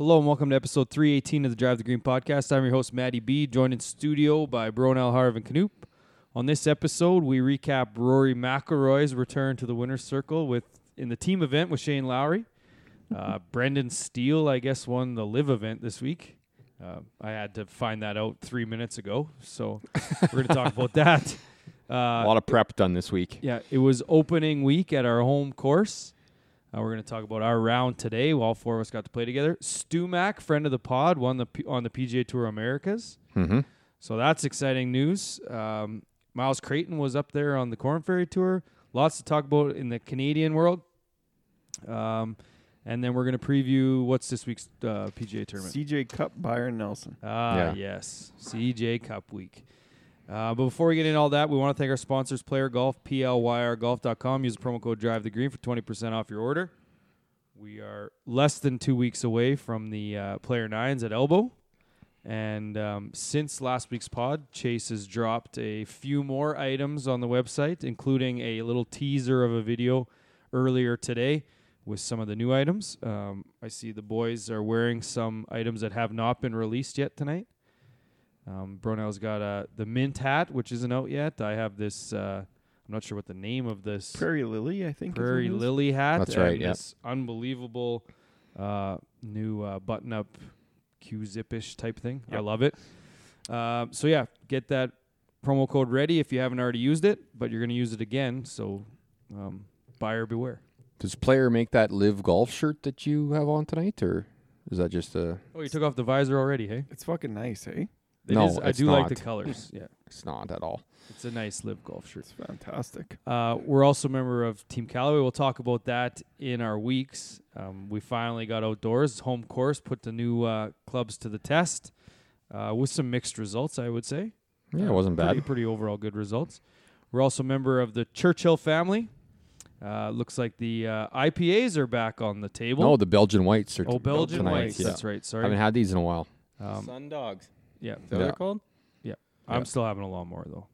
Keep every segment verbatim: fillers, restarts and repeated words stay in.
Hello and welcome to episode three eighteen of the Drive the Green podcast. I'm your host, Matty B, joined in studio by Bronell, Harv, and Knoop. On this episode, we recap Rory McIlroy's return to the winner's circle with in the team event with Shane Lowry. Uh, Brendan Steele, I guess, won the live event this week. Uh, I had to find that out three minutes ago, so we're going to talk about that. Uh, A lot of prep done this week. Yeah, it was opening week at our home course. Uh, we're going to talk about our round today. All four of us got to play together. Stu Mac, friend of the pod, won the P- on the P G A Tour Americas. Mm-hmm. So that's exciting news. Um, Miles Creighton was up there on the Corn Ferry Tour. Lots to talk about in the Canadian world. Um, and then we're going to preview what's this week's uh, P G A tournament. C J Cup, Byron Nelson. Ah, Yeah. yes. C J Cup week. Uh, but before we get into all that, we want to thank our sponsors, Player Golf, P L Y R golf dot com. Use the promo code Drive the Green for twenty percent off your order. We are less than two weeks away from the uh, Player Nines at Elbow. And um, since last week's pod, Chase has dropped a few more items on the website, including a little teaser of a video earlier today with some of the new items. Um, I see the boys are wearing some items that have not been released yet tonight. Um, Bronell's got uh, the mint hat, which isn't out yet. I have this, uh, I'm not sure what the name of this. Prairie Lily, I think. Prairie is what it is. Lily hat. That's and right, yeah. This unbelievable uh, new uh, button-up Q-zip-ish type thing. I Yep. love it. Uh, so, yeah, get that promo code ready if you haven't already used it, but you're going to use it again, so um, buyer beware. Does Player make that Live Golf shirt that you have on tonight, or is that just a... Oh, you took off the visor already, hey? It's fucking nice, hey? It No, is- I it's do like the not. colors. Yeah, It's not at all. it's a nice Live Golf shirt. It's fantastic. Uh, we're also a member of Team Callaway. We'll talk about that in our weeks. Um, we finally got outdoors, home course, put the new uh, clubs to the test uh, with some mixed results, I would say. Yeah, it Uh, wasn't pretty, bad. Pretty overall good results. We're also a member of the Churchill family. Uh, looks like the uh, I P As are back on the table. No, the Belgian Whites are oh, Belgian tonight. Whites. Yeah. That's right. Sorry. Haven't had these in a while. Um, Sun Dogs. yeah. Is that what Yeah. they're called? I'm Yeah. still having a lawnmower, though.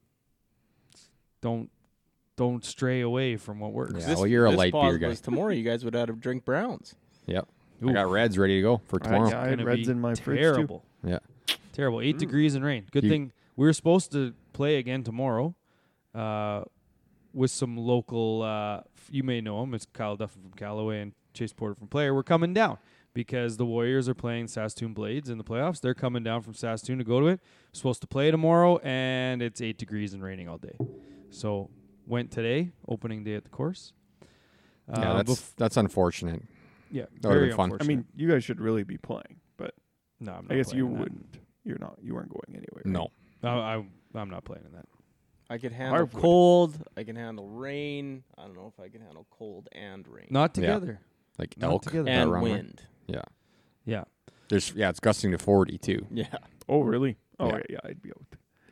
Don't don't stray away from what works. Yeah, well, you're a this light pause beer guy. was tomorrow, you guys would have to drink Browns. Yep. Oof. I got Reds ready to go for I- tomorrow. yeah, I had Gonna Reds be in my fridge, too. terrible. Yeah. Terrible. Eight degrees and rain. Good You- thing we were supposed to play again tomorrow uh, with some local, uh, f- you may know him. It's Kyle Duffin from Callaway and Chase Porter from Player. We're coming down because the Warriors are playing Saskatoon Blades in the playoffs. They're coming down from Saskatoon to go to it. Supposed to play tomorrow, and it's eight degrees and raining all day. So went today, opening day at the course. yeah, Uh, that's bef- that's unfortunate. yeah, that would've very been fun. I unfortunate. mean, you guys should really be playing, but no, I'm not I guess you playing in that. wouldn't. You're not. You weren't going anywhere. No. I, I, I'm not playing in that. I could handle Harv would. cold. I can handle rain. I don't know if I can handle cold and rain. Not Yeah. together. Like Not elk. together. that and run there. wind. Yeah. Yeah. There's yeah, it's gusting to forty too. Yeah. Oh, really? Oh, Yeah. yeah, yeah I'd be out.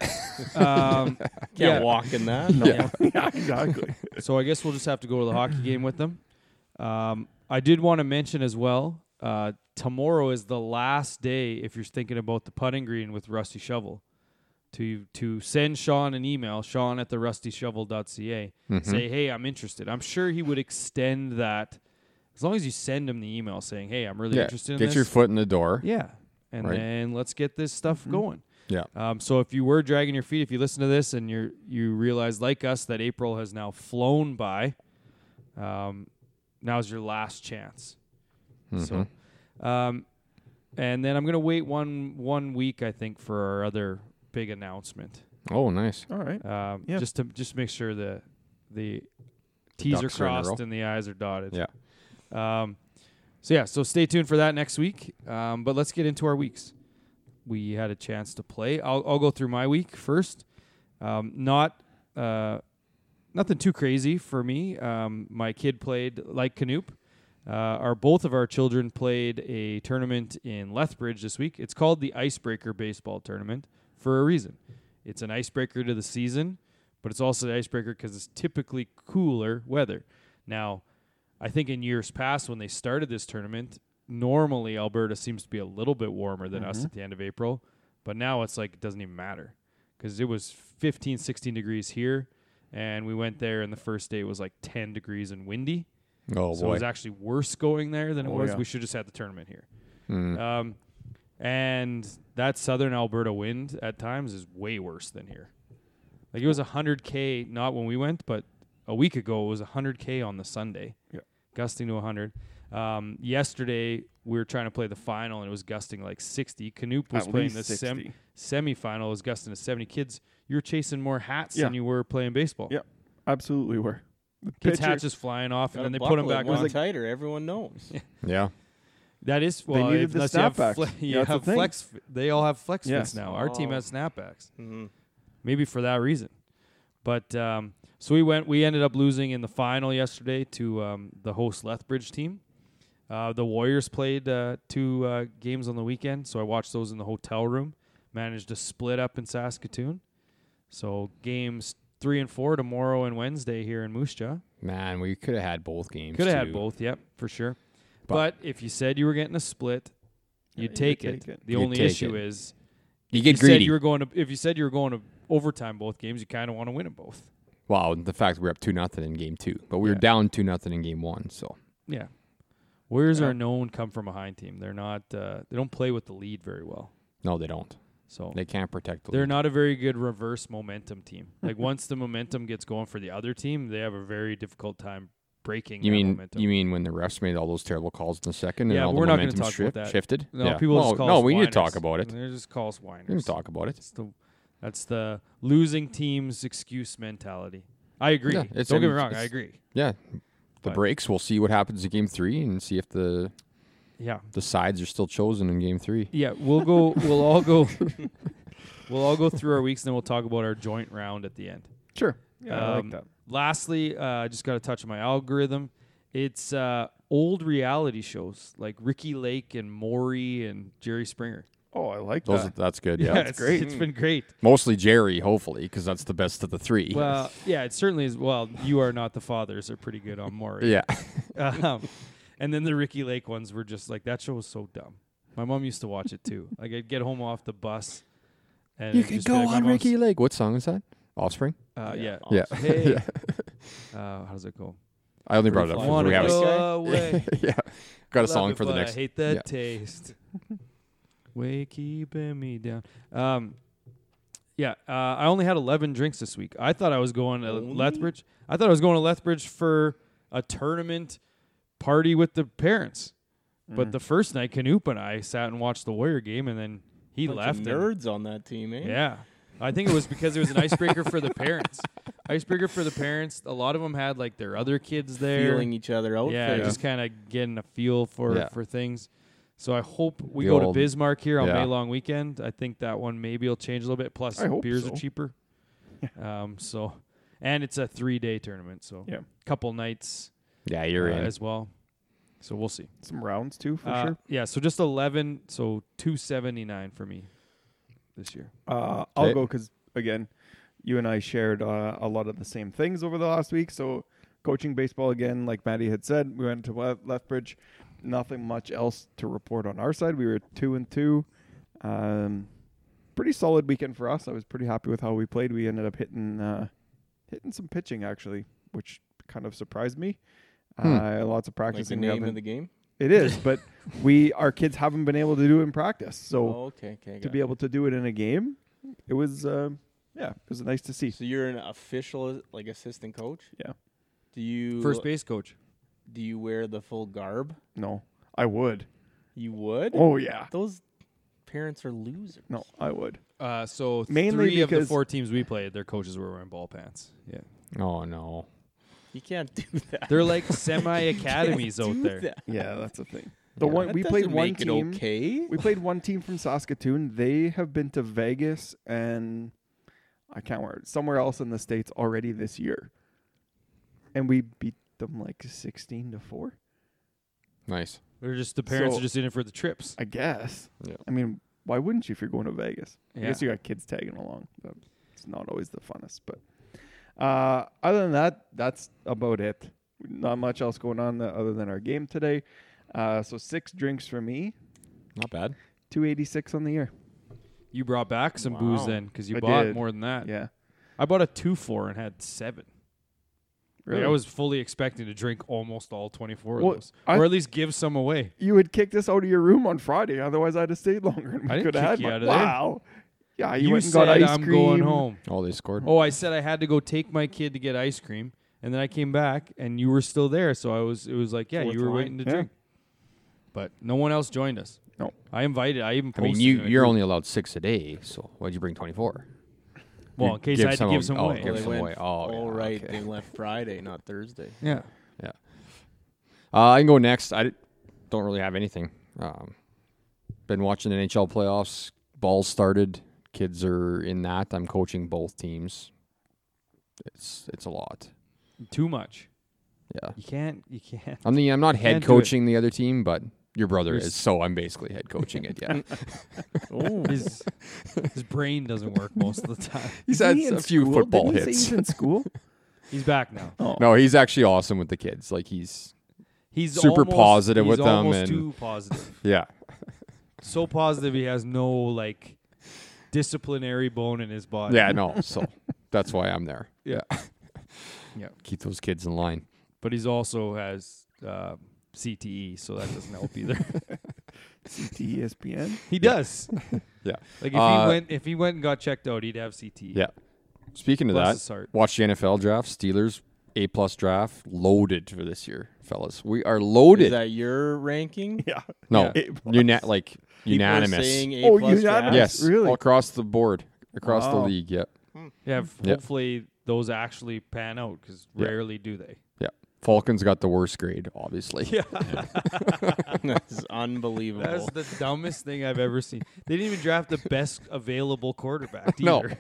Um, Can't yeah. walk in that. No. Yeah. yeah, exactly. So I guess we'll just have to go to the hockey game with them. Um, I did want to mention as well, uh, tomorrow is the last day if you're thinking about the putting green with Rusty Shovel to to send Sean an email, Sean at the rusty shovel dot c a. Mhm. Say, hey, I'm interested. I'm sure he would extend that as long as you send him the email saying, hey, I'm really yeah. interested in Get this. your foot in the door. Yeah. And Right. then let's get this stuff Mhm. going. Yeah. Um, so if you were dragging your feet, if you listen to this and you you realize like us that April has now flown by, um, now's your last chance. Mhm. So, um, and then I'm gonna wait one one week I think for our other big announcement. Oh, nice. All right. Um, Yeah. just to just make sure the the T's are ducks are in a crossed row. and the I's are dotted. Yeah. Um, so yeah, so stay tuned for that next week. Um, but let's get into our weeks. We had a chance to play. I'll I'll go through my week first. Um, not uh, nothing too crazy for me. Um, my kid played like Knoop. Uh, our both of our children played a tournament in Lethbridge this week. It's called the Icebreaker Baseball Tournament for a reason. It's an icebreaker to the season, but it's also the icebreaker because it's typically cooler weather. Now, I think in years past when they started this tournament, normally Alberta seems to be a little bit warmer than us Mhm. at the end of April, but now it's like it doesn't even matter because it was fifteen, sixteen degrees here, and we went there and the first day it was like ten degrees and windy. Oh so it boy. was actually worse going there than it Oh, was. yeah. We should just had the tournament here. Mm. Um, and that southern Alberta wind at times is way worse than here. Like it was one hundred K, not when we went, but a week ago it was one hundred K on the Sunday. Yeah. Gusting to one hundred. Um, yesterday we were trying to play the final and it was gusting like sixty. Canoop was At playing least the sem- sixty. semi-final. It was gusting to seventy. Kids, you were chasing more hats Yeah. than you were playing baseball. Yeah. Absolutely were. The Kids' pitcher- hats just flying off and Gotta then they buckle put them it back one on. tighter. Everyone knows. Yeah. That is They well. needed if- the unless you have snapbacks. fle- you Yeah, that's the have thing. flex. f- They all have flex Yes. fits now. Our team Oh. has snapbacks. Mm-hmm. Maybe for that reason. But um, so we went. We ended up losing in the final yesterday to um, the host Lethbridge team. Uh, the Warriors played uh, two uh, games on the weekend, so I watched those in the hotel room. Managed to split up in Saskatoon. So games three and four tomorrow and Wednesday here in Moose Jaw. Man, we could have had both games. Could have had too. both, yep, for sure. But- But, if you said you were getting a split, Yeah, you'd you take, would it. take it. The You'd only take issue it. is You you get said greedy. you were going to. If you said you were going to overtime both games, you kind of want to win them both. Wow, the fact we were up two nothing in game two, but we were Yeah. down two nothing in game one. So Yeah, Warriors Yeah. are a known come from behind team. They're not. Uh, they don't play with the lead very well. no, they don't. So They can't protect the they're lead. not a very good reverse momentum team. Like once the momentum gets going for the other team, they have a very difficult time breaking. You that mean momentum. you mean when the refs made all those terrible calls in the second Yeah, and all but the we're not gonna momentum talk shift, about that. shifted? No, yeah. people well, just call no, us we need to whiners. talk about it. They just call us whiners. We need to talk about it. That's the, that's the losing team's excuse mentality. I agree. Yeah, it's- Don't get me it's- wrong. I it's- agree. Yeah, the But- breaks. We'll see what happens in game three and see if the Yeah. the sides are still chosen in game three. Yeah. We'll go. We'll all go. We'll all go through our weeks, and then we'll talk about our joint round at the end. Sure. Yeah, I Um, like that. Lastly, uh, I just got to touch on my algorithm. It's uh, old reality shows like Ricky Lake and Maury and Jerry Springer. Oh, I like Those, that. that's good. Yeah, it's great. It's been great. mostly Jerry, hopefully, because that's the best of the three. Well, yeah, it certainly is. Well, You Are Not the Fathers are pretty good on Maury. yeah, Um, and then the Ricky Lake ones were just like, that show was so dumb. My mom used to watch it too. Like I'd get home off the bus, and you it'd can just be go like, my on mom's- Ricky Lake. What song is that? Offspring. Uh, yeah. Yeah. Hey. Yeah. Uh, how does it go? I only brought it Pretty up fly. because Wanna we have a go away. yeah. Got a Love song it, for the but next. I hate that yeah. taste. Way keeping me down. Um, yeah, uh, I only had eleven drinks this week. I thought I was going to Only? Lethbridge. I thought I was going to Lethbridge for a tournament party with the parents. But Mm. the first night, Canoop and I sat and watched the Warrior game, and then he Bunch left. of and- nerds on that team, eh? yeah. I think it was because it was an icebreaker for the parents. Icebreaker for the parents. A lot of them had like their other kids there. Feeling each other out. yeah, for just kind of getting a feel for, Yeah. for things. So I hope we The go old- to Bismarck here on yeah. May long weekend. I think that one maybe will change a little bit. Plus, I hope beers so. are cheaper. um, so, and it's a three day tournament. So, Yeah. couple nights Yeah, you're uh, in. as well. So we'll see. Some rounds too, for Uh, sure. Yeah. So just eleven. So two seventy nine for me this year. Uh, I'll Okay. go because again, you and I shared uh, a lot of the same things over the last week. So coaching baseball again, like Maddie had said, we went to Le- Lethbridge. Nothing much else to report on our side. We were two and two. Um, pretty solid weekend for us. I was pretty happy with how we played. We ended up hitting uh, hitting some pitching actually, which kind of surprised me. Hmm. Uh, lots of Like the practicing. We name haven't- of the game. It is, but we our kids haven't been able to do it in practice. So oh, okay, okay. to got be it. able to do it in a game, it was um, yeah, it was nice to see. So you're an official, like assistant coach. Yeah. Do you First base coach. Do you wear the full garb? No, I would. You would. Oh yeah, Those parents are losers. no, I would. Uh, so Mainly three of the because- four teams we played, their coaches were wearing ball pants. Yeah, Oh no. You can't do that. they're like semi academies Can't out do there. that. Yeah, that's the thing. The Yeah. one That we played doesn't one make it team. okay. We played one team from Saskatoon. They have been to Vegas and I can't remember somewhere else in the states already this year, and we beat them like sixteen to four. Nice. They're just the parents So- are just in it for the trips. I guess. Yeah. I mean, why wouldn't you if you're going to Vegas? I Yeah. guess you got kids tagging along. But it's not always the funnest, but uh, other than that, that's about it. Not much else going on th- other than our game today. Uh, so six drinks for me, Not bad. two eighty-six on the year. You brought back some booze Wow. then because you I bought did. more than that. Yeah, I bought a two four and had seven. Really? Like, I was fully expecting to drink almost all twenty-four Well, of those, I- or at least give some away. You had kicked us out of your room on Friday. Otherwise, I'd have stayed longer. And we I didn't could have had kick you one. out of there. Wow. Yeah, you, You, went and said got ice I'm cream. going home. Oh, they scored. Oh, I said I had to go take my kid to get ice cream, and then I came back, and you were still there. So I was. It was like, yeah, Fourth you were line. waiting to Yeah. drink, but no one else joined us. No. I invited. I even I posted. mean, you in a you're group. only allowed six a day, so why'd you bring twenty-four? well you in case give I had some to give of- some oh, away. give they some went, away. Oh, oh, yeah, right. okay. They left Friday, not Thursday. Yeah. Uh, I can go next. I d- don't really have anything. Um, been watching N H L playoffs. Balls started. Kids are in that. I'm coaching both teams. It's it's a lot. Too much. Yeah. You can't. You can't. I mean, I'm not head Can't do it. coaching the other team, but your brother You're s- is, so I'm basically head coaching it. Yeah. Oh, His his brain doesn't work most of the time. He's Isn't had he in a few school? football Didn't he say hits. he's in school? He's back now. Oh. No, he's actually awesome with the kids. Like he's He's Super almost, positive he's with them almost and- too positive. yeah. So positive he has no like disciplinary bone in his body. Yeah, no. So that's why I'm there. Yeah. Yeah. Keep those kids in line. But he's also has uh, C T E, so that doesn't help either. C T E S P N? He does. Yeah. Like if Uh, he went if he went and got checked out, he'd have C T E. Yeah. Speaking of Bless that, his heart. watch the N F L draft. Steelers A plus draft loaded for this year, fellas. We are loaded. is that your ranking? Yeah. no, Yeah. una- like People are unanimous. saying A Oh, plus unanimous? draft? Yes, Really? all across the board, across the Wow. league. Yeah, Yeah, f- Yeah. hopefully those actually pan out because Yeah. rarely do they. yeah. Falcons got the worst grade, obviously. Yeah. That's unbelievable. That's the dumbest thing I've ever seen. They didn't even draft the best available quarterback No. either.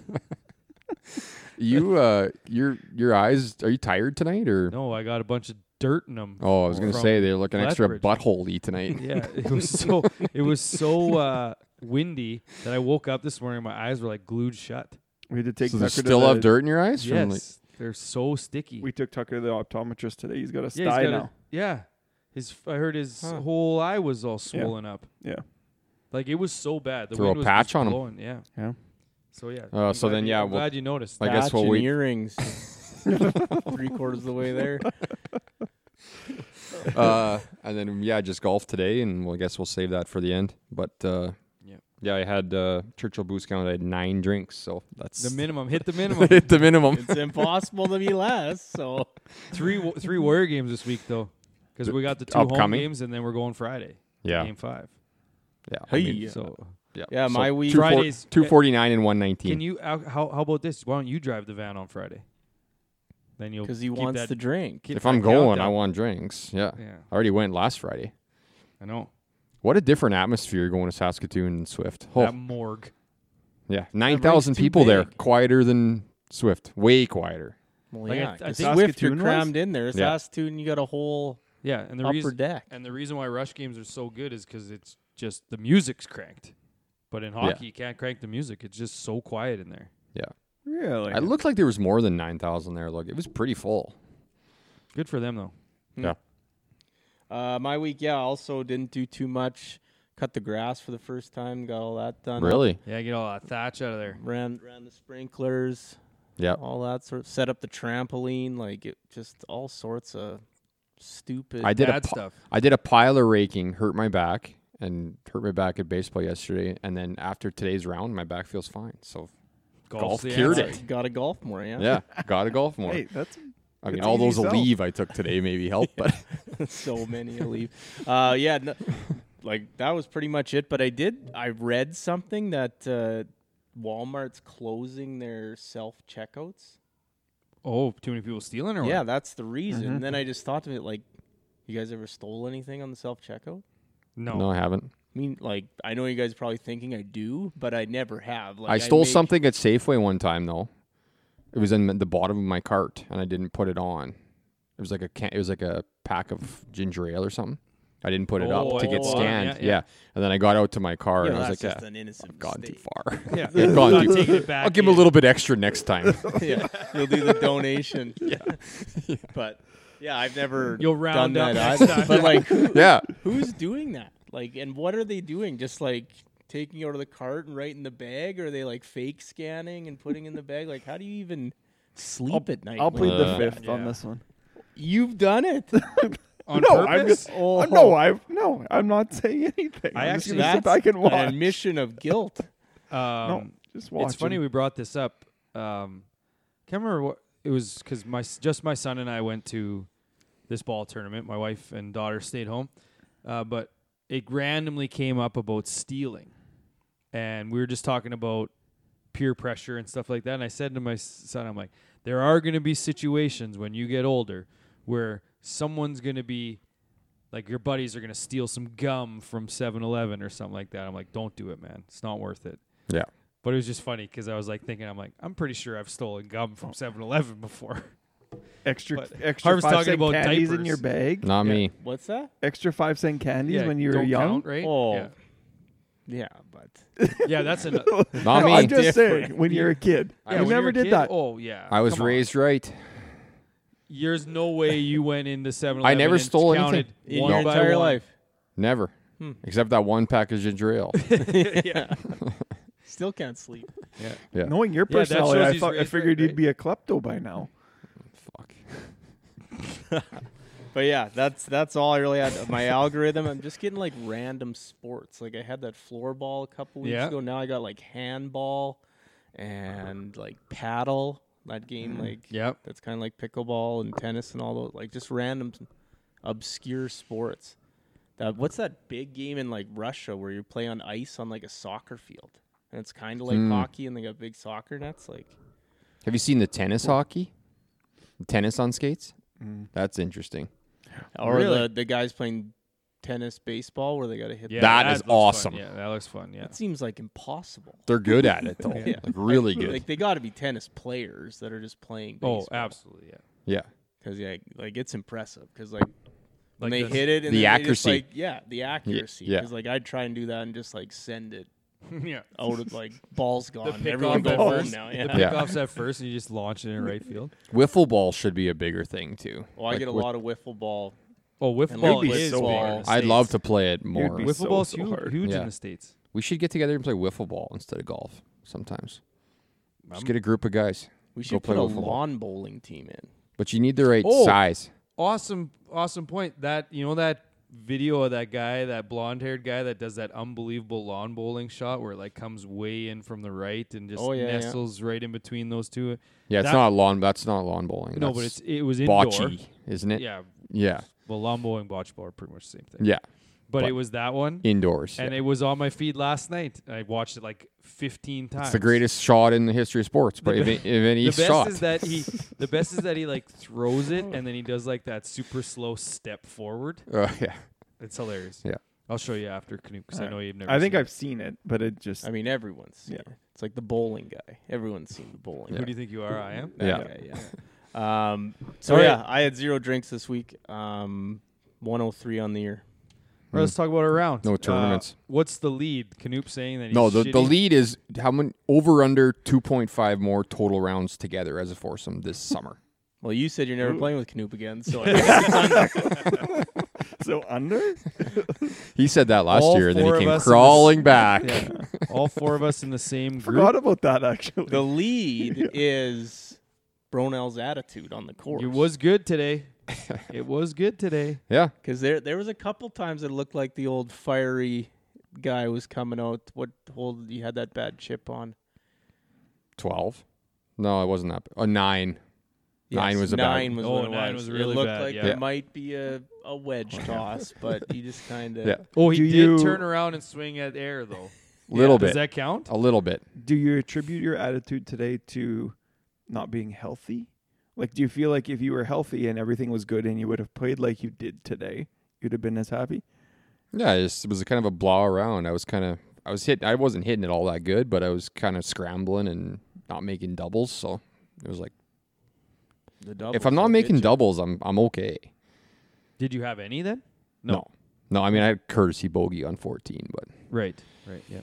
You, uh, your your eyes. Are you tired tonight, or? No, I got a bunch of dirt in them. Oh, I was gonna from say they're looking extra Lethbridge. butthole-y tonight. Yeah, it was so it was so uh, windy that I woke up this morning. My eyes were like glued shut. We had to take So Tucker they still to have the, dirt in your eyes? From, like- Yes, they're so sticky. We took Tucker to the optometrist today. He's got a yeah, he's sty got a- now. yeah, his I heard his Huh. whole eye was all swollen up. Yeah. Like it was so bad. The Throw a wind was patch just on 'em. blowing. Yeah. Yeah. So yeah. Uh, I'm so glad then, you- yeah, I'm we'll- glad you noticed. I guess Patch we'll and wait. earrings. Three quarters of the way there. uh, and then yeah, just golf today, and we'll, I guess we'll save that for the end. But uh, Yeah. yeah, I had uh, Churchill Boost Count. I had nine drinks, so that's The minimum. Hit the minimum. hit the minimum. It's impossible to be less. So three wa- three Warrior games this week though, because we got the two Upcoming? home games and then we're going Friday. Yeah, Game five. yeah. Hey. I mean, Yeah. So yeah. Yeah, So my week- two four- Fridays- two forty nine and one nineteen. can you? How, how how about this? Why don't you drive the van on Friday? Then you'll because he keep wants that, to drink. keep If that I'm going, I countdown. want drinks. Yeah. Yeah, I already went last Friday. I know What a different atmosphere going to Saskatoon and Swift. Oh, that morgue. yeah, nine thousand rink's too people there. big. Quieter than Swift. Way quieter. Well, Like, I yeah, th- I 'cause think- Swift, you're Saskatoon was? crammed in there. Yeah. Saskatoon, you got a whole Yeah, and the upper reason deck. and the reason why rush games are so good is because it's just the music's cranked. But in hockey, you can't crank the music. It's just so quiet in there. Really? It looked like there was more than nine thousand there. Like it was pretty full. Good for them though. Yeah. Uh, my week, yeah, also didn't do too much. Cut the grass for the first time. Got all that done. Really? Yeah, get all that thatch out of there. Ran ran the sprinklers. Yeah. All that sort. Set up the trampoline. Like it, just all sorts of stupid. I did a Bad pi- stuff. I did a pile of raking, hurt my back, and hurt my back at baseball yesterday. And then after today's round, my back feels fine. So Golf's golf the cured answer. it. Got to golf more. Yeah. yeah, got to golf more. Hey, that's I mean, it's all easy those sell. leave I took today maybe helped, but So many to leave. Uh, yeah. No, like that was pretty much it. But I did. I read something that uh, Walmart's closing their self checkouts. Oh, too many people stealing or Yeah, what? that's the reason. Mhm. And then I just thought to it, like, you guys ever stole anything on the self checkout? No. no, I haven't. I mean, like, I know you guys are probably thinking I do, but I never have. Like, I stole make- something at Safeway one time though. It was in the bottom of my cart, and I didn't put it on. It was like a can- it was like a pack of ginger ale or something. I didn't put it Oh, up to get oh, scanned. yeah, Yeah, yeah. and then I got out to my car, Yeah, and I was that's like, just "Yeah, an innocent I've gone too mistake. far. Yeah. I've gone Not too- taking it back I'll give him a in. little bit extra next time." yeah, you'll do the donation. yeah. But, yeah, I've never You'll round done up that. next either. time. But, like, who, yeah, who's doing that? Like, and what are they doing? Just, like, taking out of the cart and right in the bag? Or are they, like, fake scanning and putting in the bag? Like, how do you even sleep at night. I'll when plead you the do Uh, that. fifth on yeah. this one. You've done it. On No, I'm purpose? just- Oh. Uh, no, I've no. I'm not saying anything. I I'm just actually- gonna sit That's back and watch. an admission of guilt. Um, no, just watch. It's funny we brought this up. Um, can't remember what it was because my s- just my son and I went to this ball tournament. My wife and daughter stayed home, uh, but it randomly came up about stealing, and we were just talking about peer pressure and stuff like that. And I said to my s- son, "I'm like, there are going to be situations when you get older where someone's going to be." Like your buddies are going to steal some gum from seven eleven or something like that. I'm like, don't do it, man. It's not worth it. Yeah. But it was just funny because I was like thinking, I'm like, I'm pretty sure I've stolen gum from seven eleven before. extra but extra Harv's five talking cent about candies in diapers. your bag. Not Yeah. me. What's that? Extra five cent candies Yeah, when you were don't young. count, right? Oh. Yeah. Yeah, but Yeah, that's an. Not No, me. I'm just Different. saying when you're a kid, Yeah, you when never you're a did kid, that. Oh yeah, I was come on. raised right. There's no way you went into seven eleven. I never stole counted anything. in one your by entire one. life. Never. Hmm. Except that one package of ginger ale. yeah. Still can't sleep. Yeah. Yeah. Knowing your Yeah, that personality, shows I he's thought I raised figured right, you'd right? be a klepto by now. Fuck. But yeah, that's that's all I really had. My algorithm, I'm just getting like random sports. Like I had that floorball a couple weeks Yeah. ago. Now I got like handball and like paddle. That game, like Yep. that's kind of like pickleball and tennis and all those, like just random obscure sports. That what's that big game in like Russia where you play on ice on like a soccer field, and it's kind of like Hmm. hockey, and they got big soccer nets. Like Have you seen the tennis hockey? Tennis on skates? Mm. That's interesting. or Really? the the guys playing tennis baseball where they got to hit. Yeah, That the is looks fun. awesome. Yeah, that looks fun. Yeah. That seems like impossible. They're good at it though. Yeah. Like really good. Like they got to be tennis players that are just playing baseball. Oh, absolutely. Yeah. Yeah. Because yeah, like it's impressive. Because like when Like they this- hit it and The then they just, accuracy. like, yeah, the accuracy. yeah. Because like I'd try and do that and just like send it yeah. out of like balls The gone. pick Everyone off go at home first. now. The Yeah. pick Yeah. offs at first, and you just launch it in right field. Wiffle ball should be a bigger thing too. Well, I Like get a with- lot of wiffle ball. Oh, wiffle And ball like is so big in hard. the I'd States. love to play it more. be Wiffle so, ball's so huge, hard. huge Yeah. in the States. We should get together and play wiffle ball instead of golf sometimes. Just I'm- get a group of guys. We Go should play put a wiffle ball. lawn bowling team in. But you need the right Oh. size. Awesome, awesome point. That you know that video of that guy, that blonde-haired guy that does that unbelievable lawn bowling shot where it like comes way in from the right and just Oh, yeah, yeah. nestles right in between those two. Yeah, it's That- not lawn. That's not lawn bowling. No, That's but it's it was indoor. bocce, isn't it? Yeah, Yeah. well, lawn bowling, bocce ball are pretty much the same thing. Yeah. but, but it was that one, Indoors. and yeah. it was on my feed last night. I watched it like fifteen times. It's the greatest shot in the history of sports. But The if, be- it- if any The best shot, is that he, the best is that he like throws it and then he does like that super slow step forward. uh, yeah, It's hilarious. Yeah. I'll show you after Canoe because I Uh, know you've never. I think seen I've seen it, but it just I mean, everyone's seen Yeah. it. It's like the bowling guy. Everyone's seen the bowling. it. Yeah. Who do you think you are? I am. That Yeah. guy, yeah. Um, so All right. yeah, I had zero drinks this week. Um, one oh three on the year. All right, let's talk about our round. No tournaments. Uh, what's the lead? Canoop saying that he's no. The, the shitty? lead is how many over under two point five more total rounds together as a foursome this summer. Well, you said you're never Ooh. playing with Canoop again, so I guess it's under. so under. He said that last All year, and then four he of came us in crawling this- back. Yeah. All four of us in the same group. Forgot about that actually. The lead is Bronell's attitude on the course. It was good today. It was good today. Yeah, because there there was a couple times it looked like the old fiery guy was coming out. What hole you had that bad chip on? twelve. No, it wasn't that. A nine. Nine Yes, was a bad- nine was Oh, what it nine was. was really it looked bad, like yeah. it might be a, a wedge toss, but he just kind of Yeah. Oh, he Do did you- turn around and swing at air though. Little Does bit. that count? A little bit. Do you attribute your attitude today to not being healthy? Like, do you feel like if you were healthy and everything was good and you would have played like you did today, you'd have been as happy? Yeah, it, just, it was a kind of a blow around. I was kind of, I was hit. I wasn't hitting it all that good, but I was kind of scrambling and not making doubles. So it was like, the double. if I'm not making doubles, I'm I'm okay. Did you have any then? No, no. I mean, I had courtesy bogey on fourteen, but Right. Right. Yeah.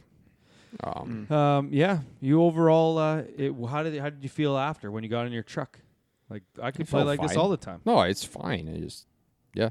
um, Um, yeah, you overall, uh, it, how did how did you feel after when you got in your truck? Like I could I play felt like this fine. all the time. no, it's fine. I just, yeah,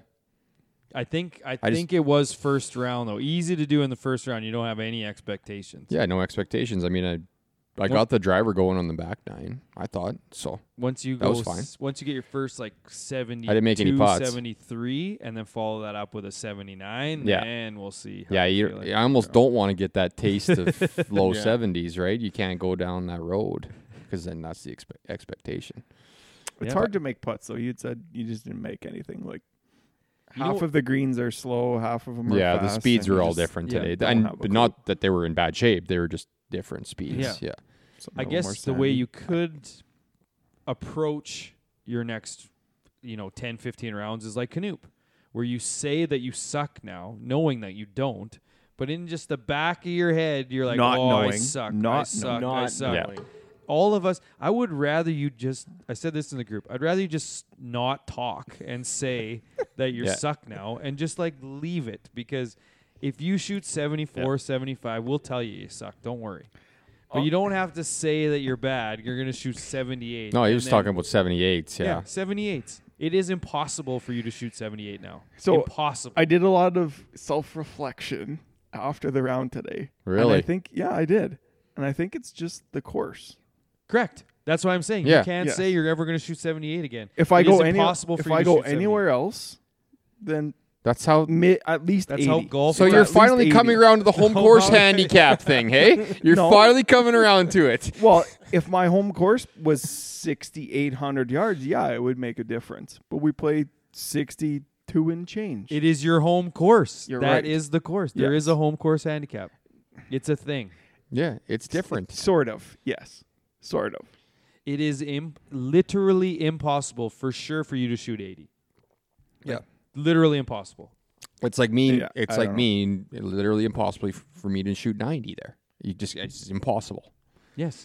I think I, I just- think it was first round though. Easy to do in the first round. You don't have any expectations. yeah, no expectations. I mean, I I got the driver going on the back nine. I thought so. Once you That go, was fine. s- once you get your first like seventy, I didn't make any putts. seventy-three, and then follow that up with a seventy-nine. Yeah. and we'll see. How Yeah, you you feel. I almost don't want to get that taste of low Yeah. seventies, right? You can't go down that road because then that's the expe- expectation. It's Yeah. hard to make putts, though. You'd said you just didn't make anything. Like You know half what- of the greens are slow, half of them are Yeah, the fast, speeds and were you all just different yeah, today. don't And have a but clue. not that they were in bad shape. They were just different speeds. Yeah. Yeah. Some I a little more guess the way sandy. you could approach your next, you know, ten, fifteen rounds is like Canoop, where you say that you suck now, knowing that you don't, but in just the back of your head, you're like, Not oh, I knowing, suck, I not suck, I Not suck. Yeah. knowing. All of us, I would rather you just, I said this in the group, I'd rather you just not talk and say that you Yeah. suck now and just like leave it, because if you shoot seventy-four, seventy-five, we'll tell you you suck. Don't worry. But Oh. you don't have to say that you're bad. You're going to shoot seventy-eight. No, he and was then- talking about seventy-eights. Yeah, Yeah. seventy-eights. It is impossible for you to shoot seventy-eight now. So, impossible. I did a lot of self-reflection after the round today. And Really? I think, yeah, I did. And I think it's just the course. Correct. That's what I'm saying. Yeah. You can't Yes. say you're ever going to shoot seventy-eight again. If I It go is any, impossible if for you I to go shoot seventy-eight. anywhere else, then That's how. mi- at least That's eighty. how golf So is. you're at least finally eighty. coming around to the home No, course Bob. handicap thing, hey? You're No. finally coming around to it. Well, if my home course was sixty-eight hundred yards, yeah, it would make a difference. But we played sixty-two and change. It is your home course. That You're is right. the course. There is Yes. a home course handicap. It's a thing. Yeah, it's different. Sort of, yes. Sort of. It is Im- literally impossible for sure for you to shoot eighty. Yeah. Literally impossible. It's like me. Yeah, it's I like don't me. Literally impossible f- for me to shoot ninety there. You just it's impossible. Yes.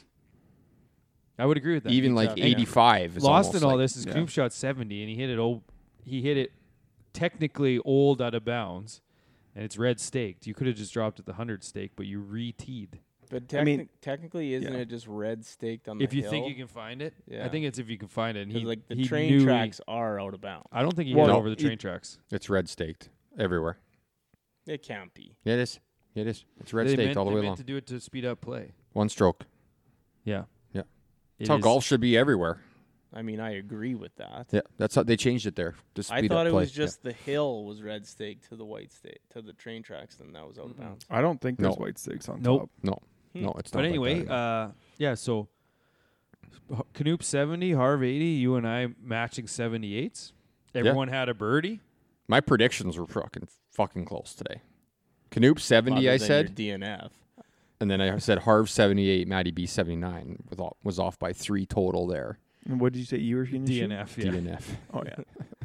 I would agree with that. Even like And eighty-five. Is Lost almost in all like- this is yeah. Knoop shot seventy, and he hit it old. He hit it technically old out of bounds, and it's red staked. You could have just dropped it the hundred stake, but you re-teed. But I mean, techni- technically, isn't yeah. it just red staked on the If you hill? think you can find it, I Yeah. think it's if you can find it. And 'Cause, he like the he train knew he- tracks are out of bounds. I don't think he Well, hit no, over the he- train tracks. It's red staked everywhere. It can't be. Yeah, it is. Yeah, it is. It's red they staked meant, all the they way meant along. to do it to speed up play. One stroke. Yeah. Yeah. It That's how is- golf should be everywhere. I mean, I agree with that. Yeah, that's how they changed it there to speed I thought up it play. was just the hill was red staked to the white stake to the train tracks, and that was out of bounds. I don't think there's No. white stakes on Nope. top. Yeah. No, no, it's not. But like anyway, that. uh, yeah. So H- Canoop seventy, Harv eighty. You and I matching seventy-eights. Everyone had a birdie. my predictions were fucking fucking close today. Canoop seventy, Other I than said, your D N F. and then I said Harv seventy-eight, Matty B seventy-nine. Was off, was off by three total there. And what did you say you were going to D N F. Yeah. D N F. Oh, yeah.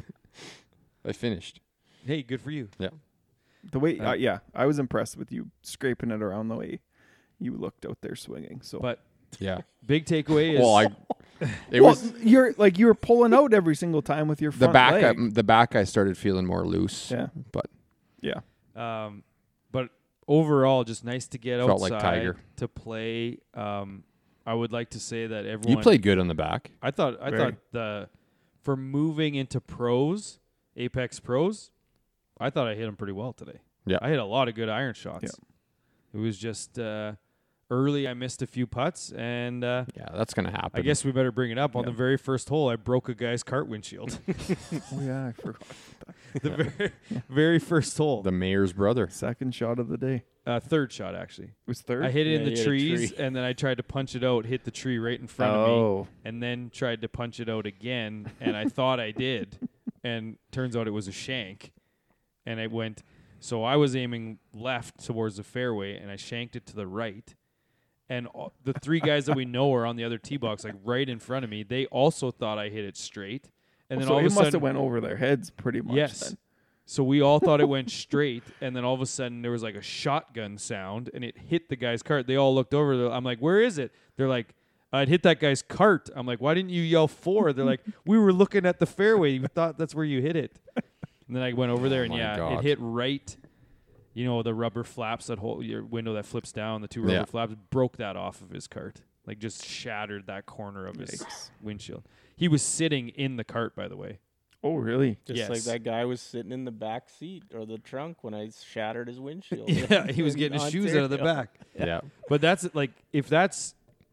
I finished. Hey, good for you. The way, Uh, uh, yeah, I was impressed with you scraping it around the way you looked out there swinging. So, But Yeah. big takeaway is Well, I. It well, was you're like you were pulling out every single time with your the front back. leg. I, the back. I started feeling more loose. Yeah. But yeah, Um, but overall, just nice to get Felt like outside Tiger. to play. Um, I would like to say that you everyone. played good on the back. I thought. I Very. thought the for moving into pros, Apex Pros. I thought I hit them pretty well today. Yeah. I hit a lot of good iron shots. It was just uh, early. I missed a few putts, and uh, Yeah, that's gonna happen. I guess we better bring it up. On Yeah. the very first hole, I broke a guy's cart windshield. oh yeah, I forgot. the very, very first hole. the mayor's brother. Second shot of the day. Uh, third shot, actually. It was third. I hit it in Yeah, the you hit a trees, tree. and then I tried to punch it out, hit the tree right in front of me, oh, and then tried to punch it out again, and I thought I did, and turns out it was a shank, and I went. So I was aiming left towards the fairway, and I shanked it to the right, and all, the three guys that we know are on the other tee box, like right in front of me. They also thought I hit it straight, and then so all it of a must sudden, have went over their heads pretty much. yes. Then. So we all thought it went straight, and then all of a sudden there was like a shotgun sound, and it hit the guy's cart. They all looked over. I'm like, "Where is it?" They're like, uh, "It hit that guy's cart." I'm like, "Why didn't you yell four?" They're like, "We were looking at the fairway. We thought that's where you hit it." And then I went over there, and my yeah, God. it hit right. You know, the rubber flaps that hold your window that flips down. The two rubber Yeah. flaps broke that off of his cart, like just shattered that corner of his Yikes. windshield. He was sitting in the cart, by the way. Oh really? Just Yes. like that guy was sitting in the back seat or the trunk when I shattered his windshield. Yeah, he was in getting his shoes out of the Ontario. back. Yeah. But that's like if that's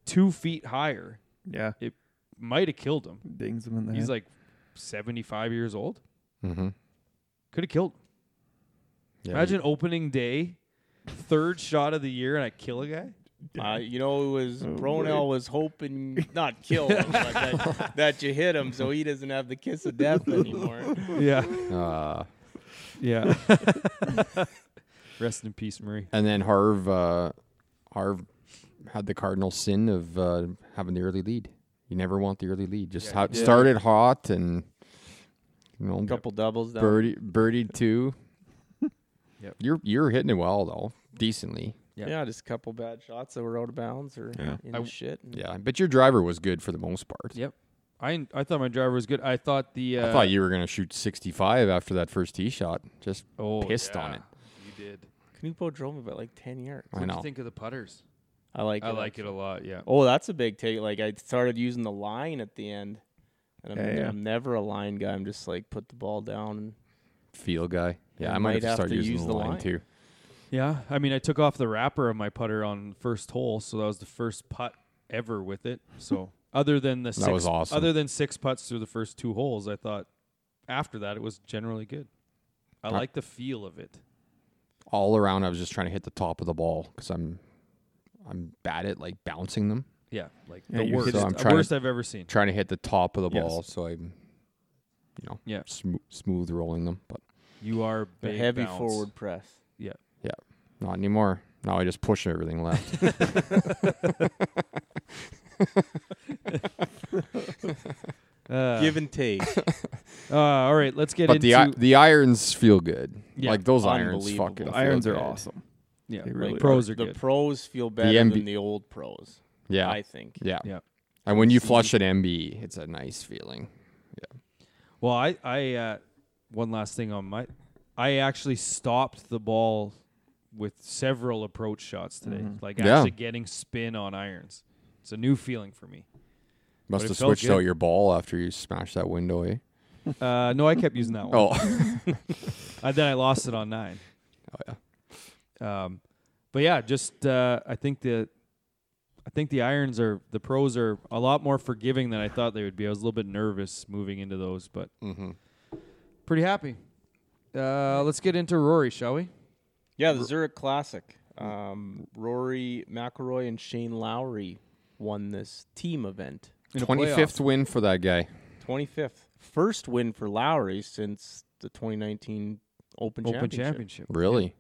two feet higher, Yeah. might have killed him. Dings him in the He's head. like seventy-five years old. Mm-hmm. Could have killed him. Yeah, Imagine opening day, third shot of the year, and I kill a guy. Uh, you know, it was Oh, Bronell boy. was hoping not kill him, but that, that you hit him, so he doesn't have the kiss of death anymore. Yeah. Uh, Yeah. Rest in peace, Murray. and then Harv, uh, Harv had the cardinal sin of uh, having the early lead. You never want the early lead. Just Yeah, ha- yeah. started hot and you know, Couple doubles down. birdie, birdied two. Yep. You're you're hitting it well though, decently. Yeah. Yeah. just a couple bad shots that were out of bounds or Yeah. in I- the shit. and- Yeah, but your driver was good for the most part. Yep. I I thought my driver was good. I thought the uh, I thought you were gonna shoot sixty-five after that first tee shot. Just oh, pissed yeah, on it. You did. Canupo drove him about like ten yards. I What do know. you think of the putters? I like I it. like it a lot. Yeah. Oh, that's a big take. Like I started using the line at the end, and I'm, Yeah, yeah. I'm never a line guy. I'm just like put the ball down. And Feel guy. Yeah, Yeah, I might have might to have start to using use the the line, line. too. Yeah. I mean, I took off the wrapper of my putter on the first hole, so that was the first putt ever with it. So other than the That six, was awesome. other than six putts through the first two holes, I thought after that it was generally good. I Uh, like the feel of it. All around, I was just trying to hit the top of the ball because I'm I'm bad at like bouncing them. Yeah, like Yeah, the you worst, hit So I'm the trying to- worst I've ever seen. Trying to hit the top of the Yes. ball, so I'm, you know, Yeah. smo- smooth rolling them. But You are a big heavy bounce. forward press. Yeah. not anymore. Now I just push everything left. Uh, Give and take. uh, all right, let's get but into the i- the irons feel good. Yeah, like those irons unbelievable. fucking. The feel irons are good. awesome. yeah. They Like really pros are the good. pros feel better M B than the old pros. Yeah, I think. yeah, Yeah. And when you See- flush at M B, it's a nice feeling. Well, I, I, uh, one last thing on my, I actually stopped the ball with several approach shots today, Mhm. like Yeah. actually getting spin on irons. It's a new feeling for me. Must it have felt switched good. out your ball after you smashed that window, eh? Uh, no, I kept using that one. Oh, And then I lost it on nine. oh yeah. Um, but yeah, just uh, I think the, I think the irons are the pros are a lot more forgiving than I thought they would be. I was a little bit nervous moving into those, but Mm-hmm. pretty happy. Uh, let's get into Rory, shall we? Yeah, the Zurich Classic. Um, Rory McIlroy and Shane Lowry won this team event. In a twenty-fifth playoff. win for that guy. twenty-fifth. First win for Lowry since the twenty nineteen Open, Open Championship. Championship. Really?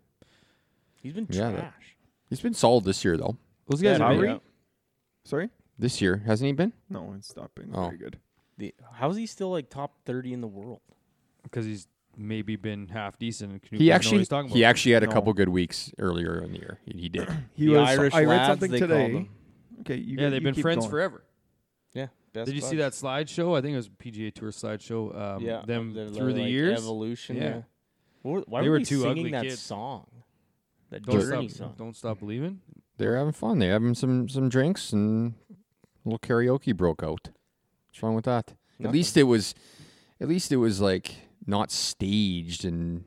He's been Yeah, that- trash. He's been solid this year, though. Those guys Yeah, are Lowry? big. Sorry? This year, hasn't he been? No, it's not being Oh. very good. The, how's he still like top thirty in the world? Because he's maybe been half decent. And Knut He doesn't know what actually he's talking he about. actually had a No. couple good weeks earlier in the year. He, he did. He the was. Irish I read lads, something they called today. them. Okay, you yeah, go- they've you been keep friends going. forever. Yeah. Best Did you see that slideshow? I think it was P G A Tour slideshow. Um, Yeah. them the- through the like, years. Evolution. Yeah. Yeah. Why, why They were were they two singing ugly that kids. song? That Don't Journey stop, song. don't stop believing. They're having fun. They're having some some drinks and a little karaoke broke out. What's wrong with that? At Nothing. least it was, at least it was like not staged and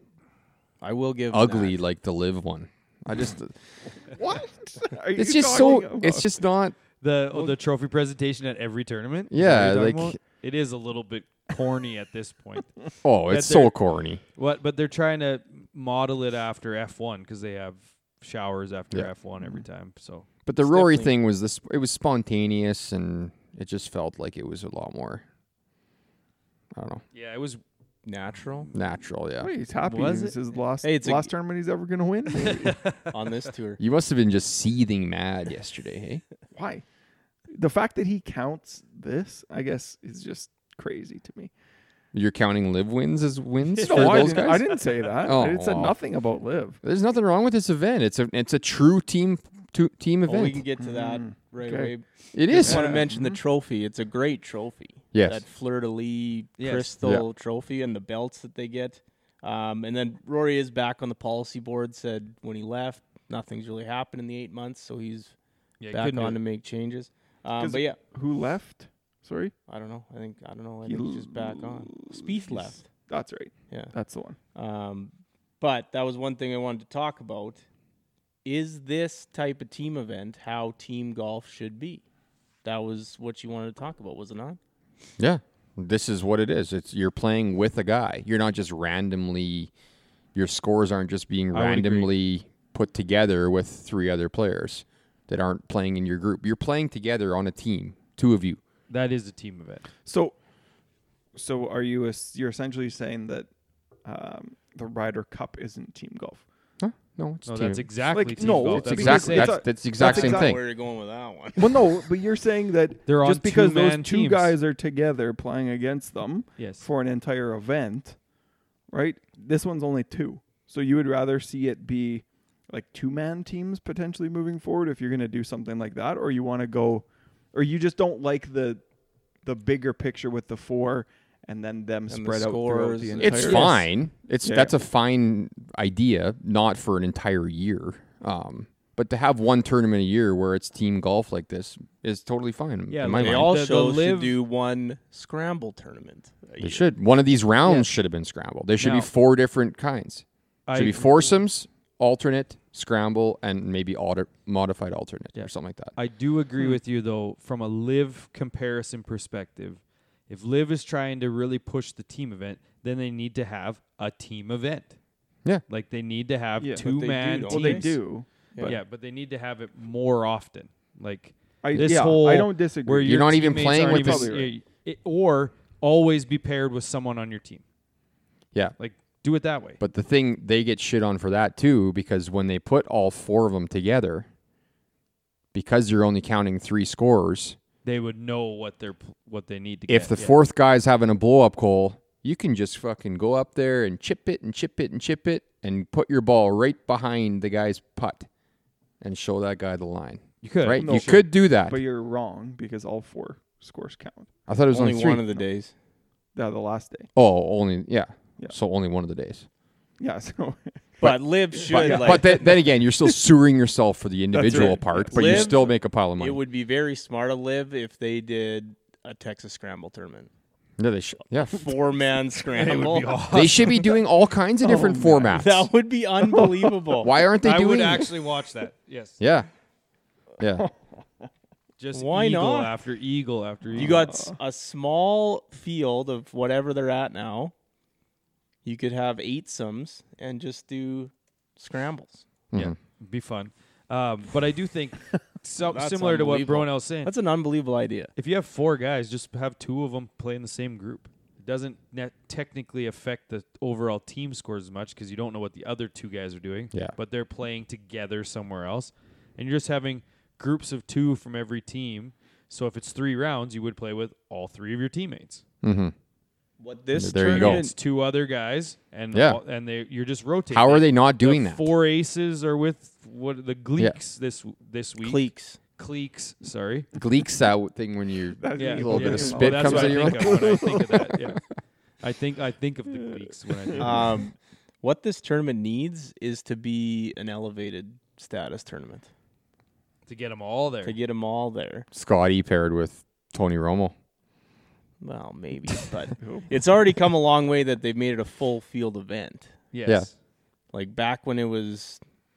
I will give ugly that. like the live one. I just, What? Are it's you just so, talking it's about? just not. The oh, the trophy presentation at every tournament. Is Yeah, that what you're talking like- about? It is a little bit corny at this point. Oh, That it's they're- so corny. What? But they're trying to model it after F one because they have showers after Yeah. F one every time. So But the It's Rory definitely- thing was this. It was spontaneous and it just felt like it was a lot more. I don't know, yeah, it was. natural natural. Yeah. Wait, he's happy. Was This it? is his last, Hey, it's a- last tournament he's ever going to win. Maybe. on this tour. You must have been just seething mad yesterday, hey? Why? The fact that he counts this, I guess, is just crazy to me. You're counting live wins as wins for No, I those didn't, guys? I didn't say that. Oh, I said wow. nothing about Liv. There's nothing wrong with this event. It's a it's a true team to, team Oh, event. we can get to that Mm, right okay. away. It I is. just want to Yeah. mention the Mhm. trophy. It's a great trophy. Yes. That Fleur de Lis Yes. crystal trophy and the belts that they get. Um, and then Rory is back on the policy board, said when he left, nothing's really happened in the eight months, so he's Yeah, back couldn't on do to it. make changes. Um, 'Cause but yeah, Who left? Sorry? I don't know. I think I don't know. I He think he's just back on. Spieth he's- left. That's right. Yeah. That's the one. Um, but that was one thing I wanted to talk about. Is this type of team event how team golf should be? that was what you wanted to talk about, was it not? Yeah, this is what it is. It's you're playing with a guy. You're not just randomly. Your scores aren't just being I would agree. randomly put together with three other players that aren't playing in your group. You're playing together on a team, two of you. That is a team event. So, so are you? es- You're essentially saying that um, the Ryder Cup isn't team golf. Huh? No, it's No, team. that's exactly Like, team no, golf. it's That's because exactly it's that's, a- that's the exact that's same exactly thing. Where are you going with that one? Well, no, but you're saying that They're on just because those two-man two teams. guys are together playing against them Yes. for an entire event, right? This one's only two. So you would rather see it be like two-man teams potentially moving forward if you're going to do something like that, or you want to go, or you just don't like the the bigger picture with the four and then them the spread out throughout scores the and- entire. It's Yes. fine. It's Yeah, that's yeah. a fine idea, not for an entire year. Um, but to have one tournament a year where it's team golf like this is totally fine. Yeah, in my like They mind. all- the- also the live- should do one scramble tournament. a They year. should. One of these rounds Yeah. should have been scrambled. There should Now- be four different kinds. I, Should be foursomes, alternate, scramble, and maybe alter, modified alternate Yeah. or something like that. I do agree Hmm. with you, though, from a live comparison perspective. If live is trying to really push the team event, then they need to have a team event. Yeah. Like they need to have Yeah. But they do, two-man don't teams. Well, they do. Yeah. But yeah, but they need to have it more often. Like I, This yeah, whole- I don't disagree. where You're your not even teammates playing aren't with even- this- Probably yeah, it- or always be paired with someone on your team. Yeah. Like do it that way. But the thing, they get shit on for that too, because when they put all four of them together, because you're only counting three scores, They would know what they're pl- what they need to if get. the yeah. fourth guy's having a blow up goal, you can just fucking go up there and chip it and chip it and chip it and put your ball right behind the guy's putt and show that guy the line. you could Right? No, you sure. could do that. But you're wrong because all four scores count. I thought it was only only, three. one of the days. Yeah, the last day. Oh, only yeah. Yeah. So only one of the days. Yeah, so But live should But, like but then, then again, you're still suing yourself for the individual right. part, but you Live- still make a pile of money. it would be very smart to live if they did a Texas Scramble tournament. yeah, they should. Yeah, Four man scramble. they should be doing all kinds of different Oh, formats. That would be unbelievable. Why aren't they I doing? would actually watch that. Yes. Yeah, yeah. Just Why eagle not? after eagle after eagle. You got s- a small field of whatever they're at now. You could have eightsomes and just do scrambles. Yeah, Mhm. be fun. Um, but I do think so, That's similar to what unbelievable. Bronell's saying. That's an unbelievable idea. If you have four guys, just have two of them play in the same group. It doesn't net technically affect the overall team scores as much because you don't know what the other two guys are doing. Yeah. But they're playing together somewhere else, and you're just having groups of two from every team. So if it's three rounds, you would play with all three of your teammates. Mm-hmm. What this There you go. tournament- It's two other guys, and Yeah. all- and they you're just rotating. How are they not The doing that? Four aces are with what the Gleeks this this week. Cliques. Cleeks, sorry. Gleeks that thing when you that's Yeah, A little bit yeah. of Oh, spit that's comes what in I your think of when I think of that. Yeah, I think I think of the Gleeks when I think. of Um, what this tournament needs is to be an elevated status tournament it. To get them all there. to get them all there. Scotty paired with Tony Romo. Well, maybe, but it's already come a long way that they've made it a full field event. Yes. Yeah. Like back when it was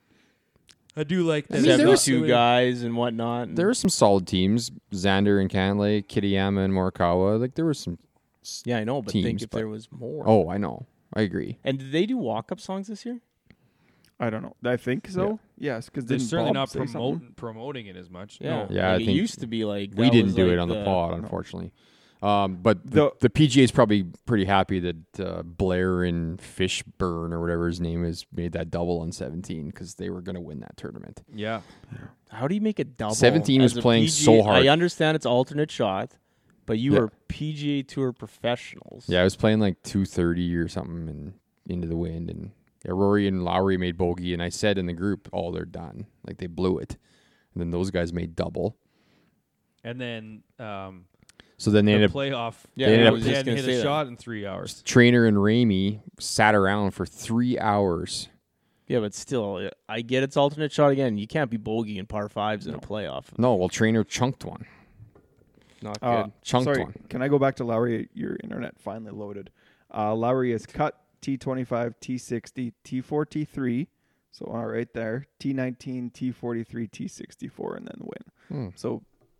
I do like I that. mean, there was- seventy-two guys and whatnot. and- There were some solid teams: Xander and Cantlay, Kitayama and Morikawa. Like there was some. yeah, I know, but think teams, if but- there was more. Oh, I know. I agree. And did they do walk-up songs this year? I don't know. I think so. Yes, because They're certainly Bob not say something? promoting promoting it as much. Yeah, No. Yeah, I Like, it think used to be like We that didn't was do like it on the, pod, no. unfortunately. Um, but the, The- the P G A is probably pretty happy that uh, Blair and Fishburne or whatever his name is made that double on seventeen because they were going to win that tournament. Yeah. How do you make a double? seventeen was as a playing P G A so hard. I understand it's alternate shot, but you Yeah. are P G A Tour professionals. Yeah, I was playing like two thirty or something and into the wind. And yeah, Rory and Lowry made bogey. And I said in the group, oh, they're done. Like they blew it. And then those guys made double. And then um, So then they the ended up, playoff. Yeah, They ended I up- was They just hadn't gonna hit say a that. shot in three hours. Trainer and Ramey sat around for three hours. Yeah, but still, I get it's alternate shot again. You can't be bogey in par fives in a playoff. No, well, Trainer chunked one. Not good. Uh, Chunked sorry, one. can I go back to Lowry? Your internet finally loaded. Uh, Lowry is cut T twenty-five, T sixty, T four, T three. So all right there. T nineteen, T forty-three, T sixty-four, and then win. Hmm. So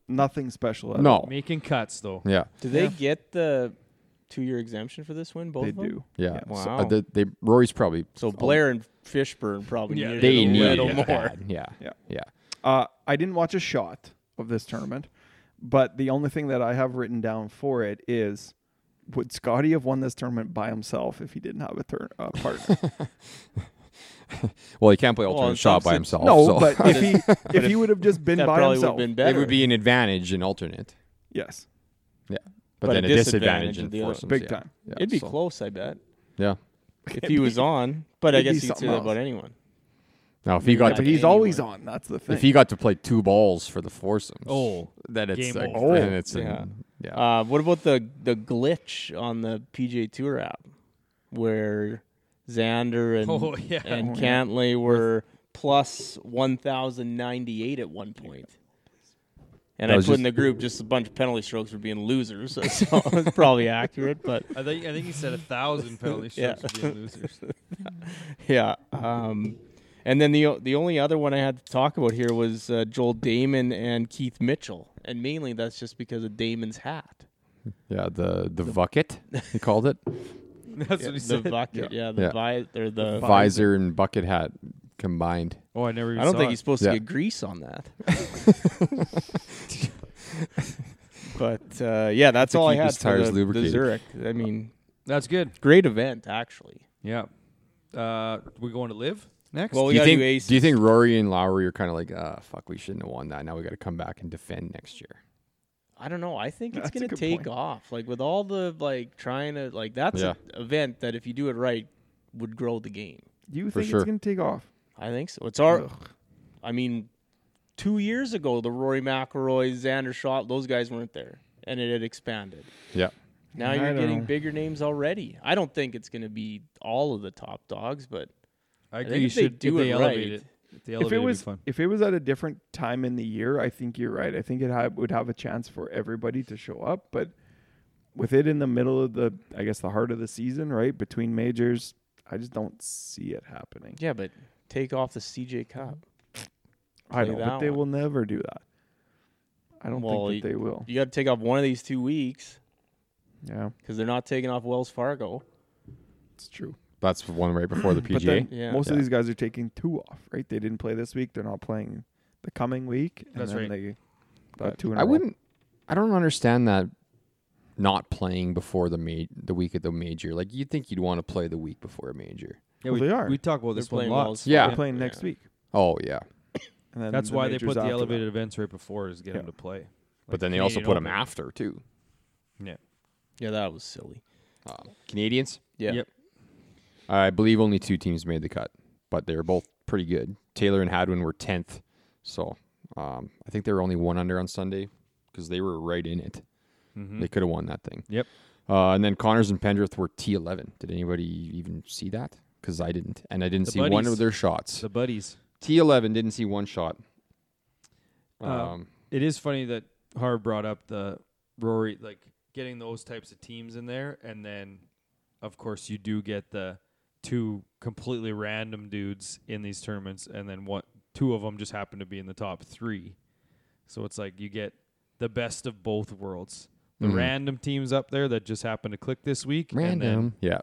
nothing special at No. all. Making cuts though. Yeah. Do they Yeah. get the two-year exemption for this win? Both They of them? do. Yeah. Wow. So, uh, the, they Rory's probably So Blair and Fishburne probably Yeah, needed they a need little it more. bad. Yeah. Yeah. Yeah. Uh, I didn't watch a shot of this tournament, but the only thing that I have written down for it is, would Scotty have won this tournament by himself if he didn't have a tur- uh, partner? Well, he can't play Well, alternate in shot some by sense- himself. no, so. but if he if if- he would have just been That by probably would have himself, been better. it would be an advantage in alternate. yes, But, But then a a disadvantage disadvantage in in the other- foursomes. big yeah. time. Yeah, It'd be so- close, I bet, Yeah. if he was on. But I it'd be guess you could say something that else. about anyone. Now, if he got Yeah, to, but he's anyone. always on. That's the thing. if he got to play two balls for the foursomes, Oh, then it's game like, over. then it's Yeah. an- yeah. Uh, what about the the glitch on the P G A Tour app, where Xander and Oh, yeah. and Oh, yeah. Cantlay were plus one thousand ninety eight at one point. And That I was put just- in the group just a bunch of penalty strokes for being losers, so it's probably accurate. But I think I think he said a thousand penalty Yeah. strokes for being losers. yeah, um, and then the o- the only other one I had to talk about here was uh, Joel Damon and Keith Mitchell, and mainly that's just because of Damon's hat, yeah, the the bucket he called it, That's what he the said. bucket, yeah, the Yeah. vi- or the. visor and bucket hat combined. Oh, I never. Even I don't saw think it. he's supposed Yeah. to get grease on that. But uh, yeah, that's To all I keep had his for tires the, the lubricated. Zurich. I mean, That's good. great event actually. Yeah. Uh, we going to live next? Well, we do you gotta think? do aces. Do you think Rory and Lowry are kind of like, ah, fuck, we shouldn't have won that. Now we got to come back and defend next year. I don't know. I think it's That's a gonna good take point. off. Like with all the like trying to like that's Yeah. an event that if you do it right would grow the game. you For think sure. it's going to take off? I think so. It's our. Ugh. I mean, two years ago, the Rory McIlroy, Xander Schauffele, those guys weren't there, and it had expanded. Yeah. Now I you're don't getting know. bigger names already. I don't think it's going to be all of the top dogs, but I I agree. think You if they should do if they it elevate right. it. If they If elevate it it'd be was fun. if it was at a different time in the year, I think you're right. I think it ha- would have a chance for everybody to show up, but with it in the middle of the, I guess the heart of the season, right between majors, I just don't see it happening. yeah, but take off the C J Cup. I play know, that but they one. will never do that. I don't Well, think that they will. You got to take off one of these two weeks Yeah, because they're not taking off Wells Fargo. it's true. That's one right before the P But G A. then Yeah. most Yeah. of these guys are taking two off, right? They didn't play this week. They're not playing the coming week. And That's then right. They But got two in a I row. wouldn't. I don't understand that. Not playing before the ma- the week of the major. Like you'd think you'd want to play the week before a major. Yeah, Well, we, they are. We talk about They're this one playing lots. Wells Yeah. They're playing next week. Oh yeah, And then That's the why they majors put the after that. elevated events right before is get Yeah. them to play. but then they also put them after too. Yeah. Yeah, that was silly. Um, Canadians. Yeah. Yep. I believe only two teams made the cut, but they were both pretty good. Taylor and Hadwin were tenth, so um, I think they were only one under on Sunday because they were right in it. Mm-hmm. They could have won that thing. Yep. Uh, and then Connors and Pendrith were T eleven. Did anybody even see that? Because I didn't, and I didn't The see one buddies. of their shots. The buddies. T eleven didn't see one shot. Um, Um, It is funny that Harv brought up the Rory, like getting those types of teams in there, and then, of course, you do get the two completely random dudes in these tournaments, and then what? Two of them just happen to be in the top three. So it's like you get the best of both worlds. The Mhm. random teams up there that just happen to click this week, random. Yeah.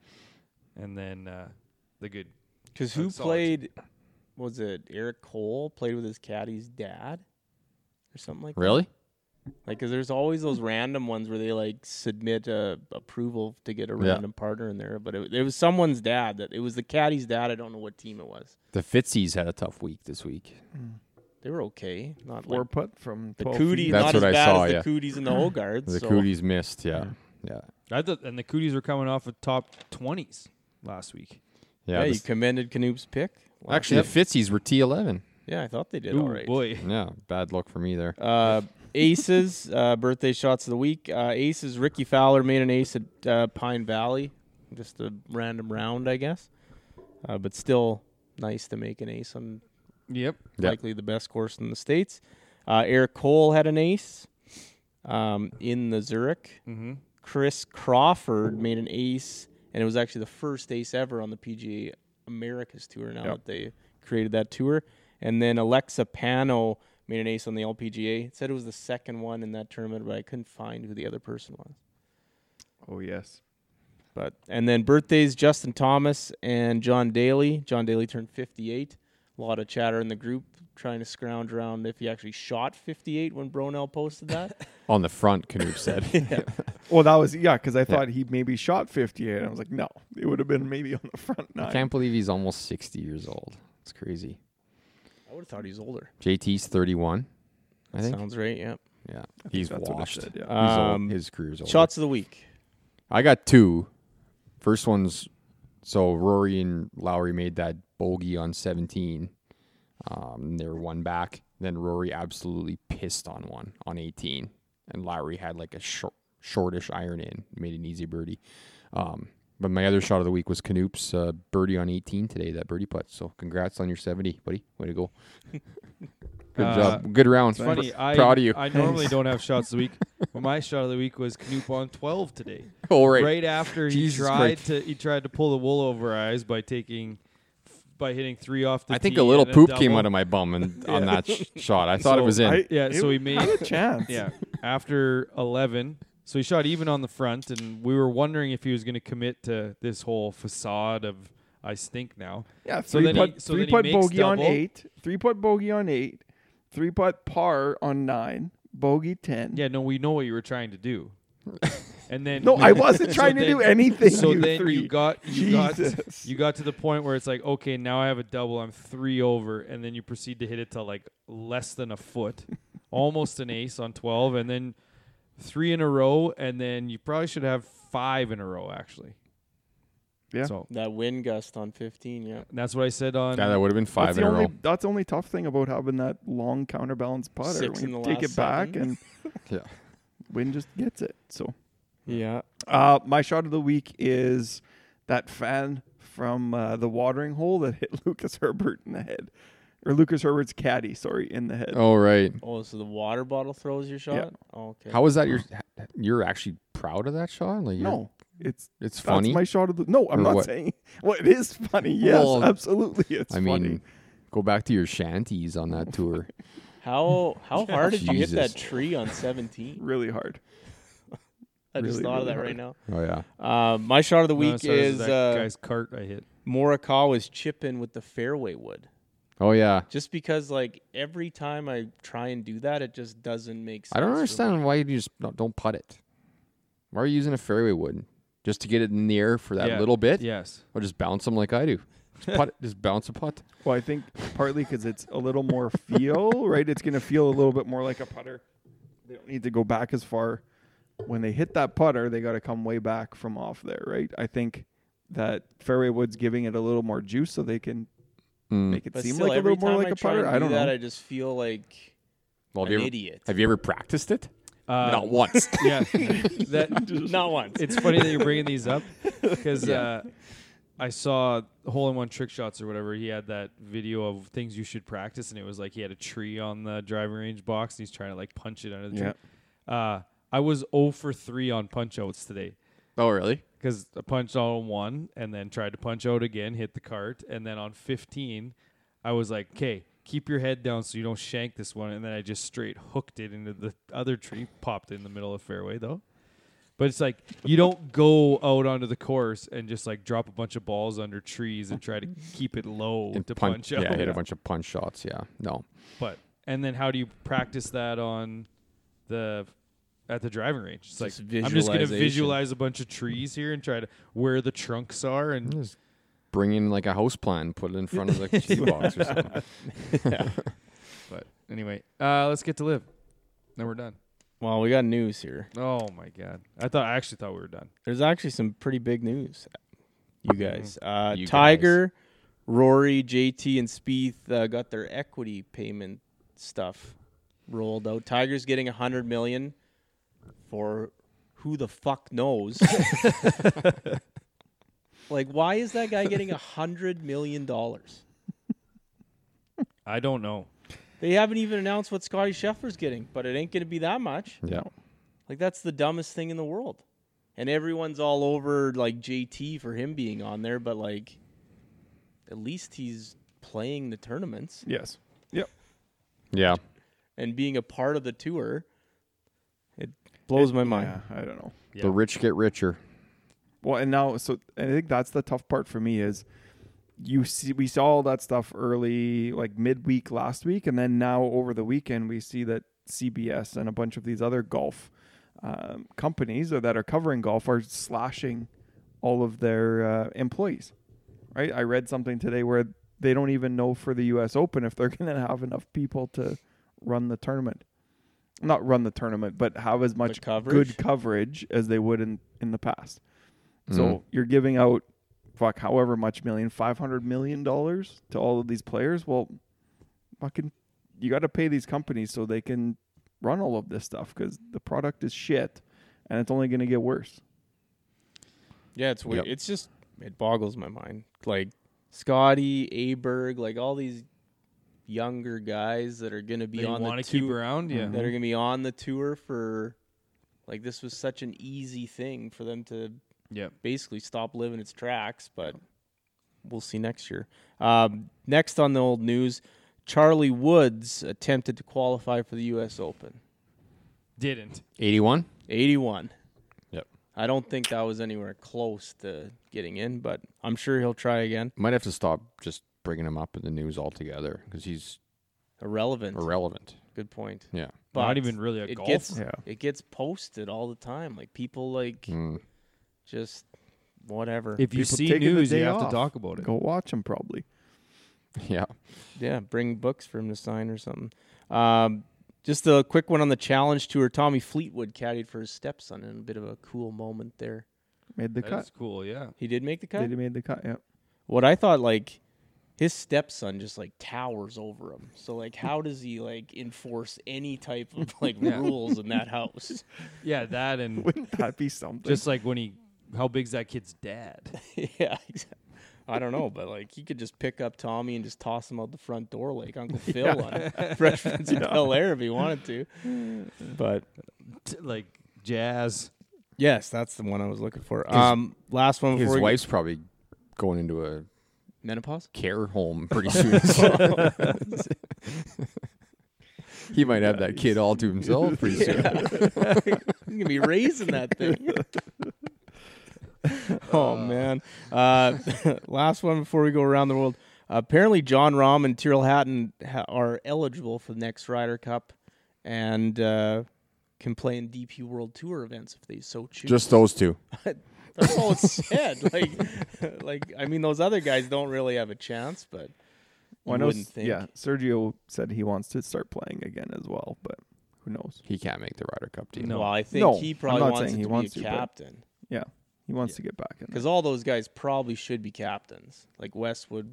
and then, and then uh, the good. Because who That's solid. played? Was it Eric Cole played with his caddy's dad, or something like that? Really? Like, because there's always those random ones where they like submit a approval to get a Yeah. random partner in there, but it, it was someone's dad. That it was the caddy's dad. I don't know what team it was. The Fitzies had a tough week this week. They were okay. Not Four like putt from the twelve cooties. feet. That's not what as I bad saw, as yeah. the cooties and the Hogards. The so. Cooties missed. Yeah. Yeah. I thought, and the Cooties were coming off of top twenties last week. Yeah. Yeah, the- you commended Canoop's pick. last actually, week. the Fitzies were T eleven. yeah, I thought they did Ooh, all right. boy. Yeah. Bad luck for me there. Uh, aces, uh, birthday shots of the week. Uh, aces, Ricky Fowler made an ace at uh, Pine Valley. Just a random round, I guess. Uh, but still nice to make an ace on Yep. Yeah. likely the best course in the States. Uh, Eric Cole had an ace um, in the Zurich. Mm-hmm. Chris Crawford made an ace, and it was actually the first ace ever on the P G A Americas Tour now Yep. that they created that tour. And then Alexa Pano made an ace on the L P G A. It said it was the second one in that tournament, but I couldn't find who the other person was. Oh yes. But and then birthdays, Justin Thomas and John Daly. John Daly turned fifty-eight. A lot of chatter in the group trying to scrounge around if he actually shot fifty-eight when Bronell posted that. On the front, Canoop said. Well, that was yeah, because I thought he maybe shot fifty-eight. I was like, no, it would have been maybe on the front nine. I can't believe he's almost sixty years old. It's crazy. I would have thought he was older. J T's thirty-one, I think. Sounds right, yeah. Yeah, I think he's that's what it washed. said, yeah. He's old. Um, His career's over. Shots of the week. I got two. First one's so Rory and Lowry made that bogey on seventeen. Um, they were one back. Then Rory absolutely pissed on one on eighteen, and Lowry had like a short, shortish iron in, made an easy birdie. Um, but my other shot of the week was Canoop's uh, birdie on eighteen today, that birdie putt. So congrats on your seventy, buddy. Way to go. Good Uh, job. Good round. It's funny. I, Proud of you. I normally don't have shots of the week, but my shot of the week was Knoop on twelve today. Oh, right. Right after he Jesus tried Christ. to he tried to pull the wool over our eyes by taking by hitting three off the I think tee a little and poop double. came out of my bum and, on that sh- shot. I thought So it was in. I- Yeah, it so he made had a chance. yeah after eleven. So he shot even on the front, and we were wondering if he was going to commit to this whole facade of I stink now. Yeah, So three then he- putt, so three then he putt makes bogey on double. eight, three putt bogey on eight, three putt par on nine, bogey ten. Yeah, no, we know what you were trying to do. And then No, I wasn't so trying to then- do anything. So you then three. you got you got Jesus. you got to the point where it's like, okay, now I have a double, I'm three over, and then you proceed to hit it to like less than a foot, almost an ace on twelve, and then three in a row, and then you probably should have five in a row actually. Yeah. So That wind gust on fifteen, yeah. that's what I said on. Yeah, that would have been five that's in the a only row. that's the only tough thing about having that long counterbalance putter. Six when in you the take last it back seven. and Yeah. wind just gets it. So Yeah. uh, my shot of the week is that fan from uh, the watering hole that hit Lucas Herbert in the head. Or Lucas Herbert's caddy, sorry, in the head. Oh, right. Oh, so the water bottle throws your shot? Oh, okay. How was that? You're you're actually proud of that shot? Like you're- No, it's it's that's funny. my shot of the. No, I'm Or not what? saying. Well, it is funny. Yes, Well, absolutely, it's I mean, funny. go back to your shanties on that tour. How how hard did you hit Jesus. that tree on seventeen? Really hard. I just Really, thought of really that right hard. now. Oh yeah. Uh, my shot of the No, week sorry, this is that uh, guy's cart I hit. Morikawa's chipping with the fairway wood. Oh yeah. Just because, like, every time I try and do that, it just doesn't make sense. I don't for me. understand why you just don't, don't putt it. Why are you using a fairway wood? Just to get it in the air for that Yeah. little bit? Yes. Or just bounce them like I do? Just putt it. Just bounce a putt. Well, I think partly because it's a little more feel, right? It's going to feel a little bit more like a putter. They don't need to go back as far. When they hit that putter, they got to come way back from off there, right? I think that fairway wood's giving it a little more juice so they can Mm. make it But seem still, like a every little more time like I a try putter. and I do don't that, know. I just feel like Well, have an you ever, idiot. have you ever practiced it? Uh, Not once. Yeah. that Not once. it's funny that you're bringing these up because Yeah. uh, I saw hole in one trick shots or whatever. He had that video of things you should practice, and it was like he had a tree on the driving range box, and he's trying to like punch it under the tree. Uh, I was zero for three on punch outs today Oh really? because I punched out on one and then tried to punch out again, hit the cart, and then on fifteen, I was like, "Okay, keep your head down so you don't shank this one," and then I just straight hooked it into the other tree, popped it in the middle of the fairway though. But it's like you don't go out onto the course and just like drop a bunch of balls under trees and try to keep it low And to punch, punch out. yeah, hit a bunch of punch shots. Yeah. No. But and then how do you practice that on the at the driving range? It's Just like I'm just gonna visualization. visualize a bunch of trees here and try to where the trunks are and Just bring in like a house plan, put it in front of the tee box or something. but anyway, uh let's get to live. Then we're done. Well, we got news here. Oh my god. I thought I actually thought we were done. There's actually some pretty big news, you guys. Uh, You Tiger, Rory, J T, and Spieth uh, got their equity payment stuff rolled out. Tiger's getting a hundred million for who the fuck knows. Like, why is that guy getting a hundred million dollars? I don't know. They haven't even announced what Scotty Scheffler's getting, but it ain't going to be that much. Yeah. Like, that's the dumbest thing in the world. And everyone's all over, like, J T for him being on there, but, like, at least he's playing the tournaments. Yes. Yep. Yeah. and being a part of the tour, it blows my mind. Yeah, I don't know. Yeah. The rich get richer. Well, and now, so I think that's the tough part for me is you see, we saw all that stuff early, like midweek last week, and then now over the weekend we see that C B S and a bunch of these other golf um, companies or that are covering golf are slashing all of their uh, employees. Right? I read something today where they don't even know for the U S Open if they're going to have enough people to run the tournament. Not run the tournament, but have as much coverage? good coverage as they would in, in the past. So Mm. you're giving out, fuck, however much million, five hundred million dollars to all of these players. Well, fucking, you got to pay these companies so they can run all of this stuff because the product is shit, and it's only going to get worse. Yeah, it's weird. Yep. It's just it boggles my mind. Like Scotty, Aberg, like all these younger guys that are going to be They on the want to keep tour, around. Yeah. that are going to be on the tour for, like, this was such an easy thing for them to Yeah. basically stop living its tracks, but we'll see next year. Um, next on the old news, Charlie Woods attempted to qualify for the U S Open. Didn't. eighty-one? eighty-one. Yep. I don't think that was anywhere close to getting in, but I'm sure he'll try again. Might have to stop just bringing him up in the news altogether because he's Irrelevant. irrelevant. Good point. Yeah. But Not even really a it golfer. gets Yeah. it gets posted all the time. Like people like Mm. just whatever. If you People see taking the news, you day have off. to talk about it. Go watch them probably. Yeah. Yeah, bring books for him to sign or something. Um, just a quick one on the Challenge Tour. Tommy Fleetwood caddied for his stepson in a bit of a cool moment there. Made the That's cut. cool. Yeah. He did make the cut? They made the cut, yeah. What I thought, like, his stepson just, like, towers over him. So, like, how does he, like, enforce any type of, like, Yeah. rules in that house? Yeah, that and Wouldn't that be something? just like when he, how big's that kid's dad? Yeah, exactly. I don't know, but, like, he could just pick up Tommy and just toss him out the front door like Uncle Phil on Fresh Prince of Bel-Air if he wanted to. But, T- like jazz. yes, that's the one I was looking for. Um, last one before His we wife's probably going into a get- menopause? care home pretty soon. He might have that kid all to himself pretty soon. He's going to be raising that thing. Oh, man. Uh, last one before we go around the world. Uh, apparently, John Rahm and Tyrrell Hatton ha- are eligible for the next Ryder Cup and uh, can play in D P World Tour events if they so choose. Just those two. That's all it said. Like, like I mean, those other guys don't really have a chance, but Well, I you know, wouldn't S- think. yeah, Sergio said he wants to start playing again as well, but who knows? He can't make the Ryder Cup team. No. Well, I think No, he I'm probably not wants saying it he to wants be a to, but- captain. Yeah, he wants Yeah. to get back in there. Because all those guys probably should be captains, like Westwood,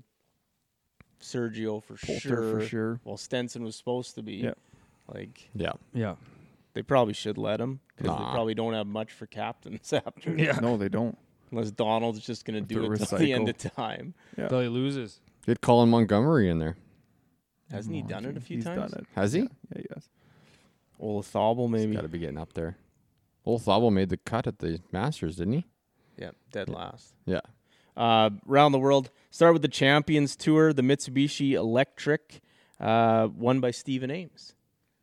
Sergio for Poulter sure. for sure. Well, Stenson was supposed to be. Yeah. Like Yeah. Yeah. they probably should let him because Nah. they probably don't have much for captains after. Yeah. No, they don't. Unless Donald's just going to do to it till the end recycle. of time. Yeah. Until he loses. Get Colin Montgomery in there. Hasn't he No, done it a few he's times? done it. Has he? Yeah, yeah, he has. Olazabal He's maybe. got to be getting up there. Old Thobel made the cut at the Masters, didn't he? Yeah, dead last. Yeah. Uh, around the world. Start with the Champions Tour, the Mitsubishi Electric, uh, won by Stephen Ames.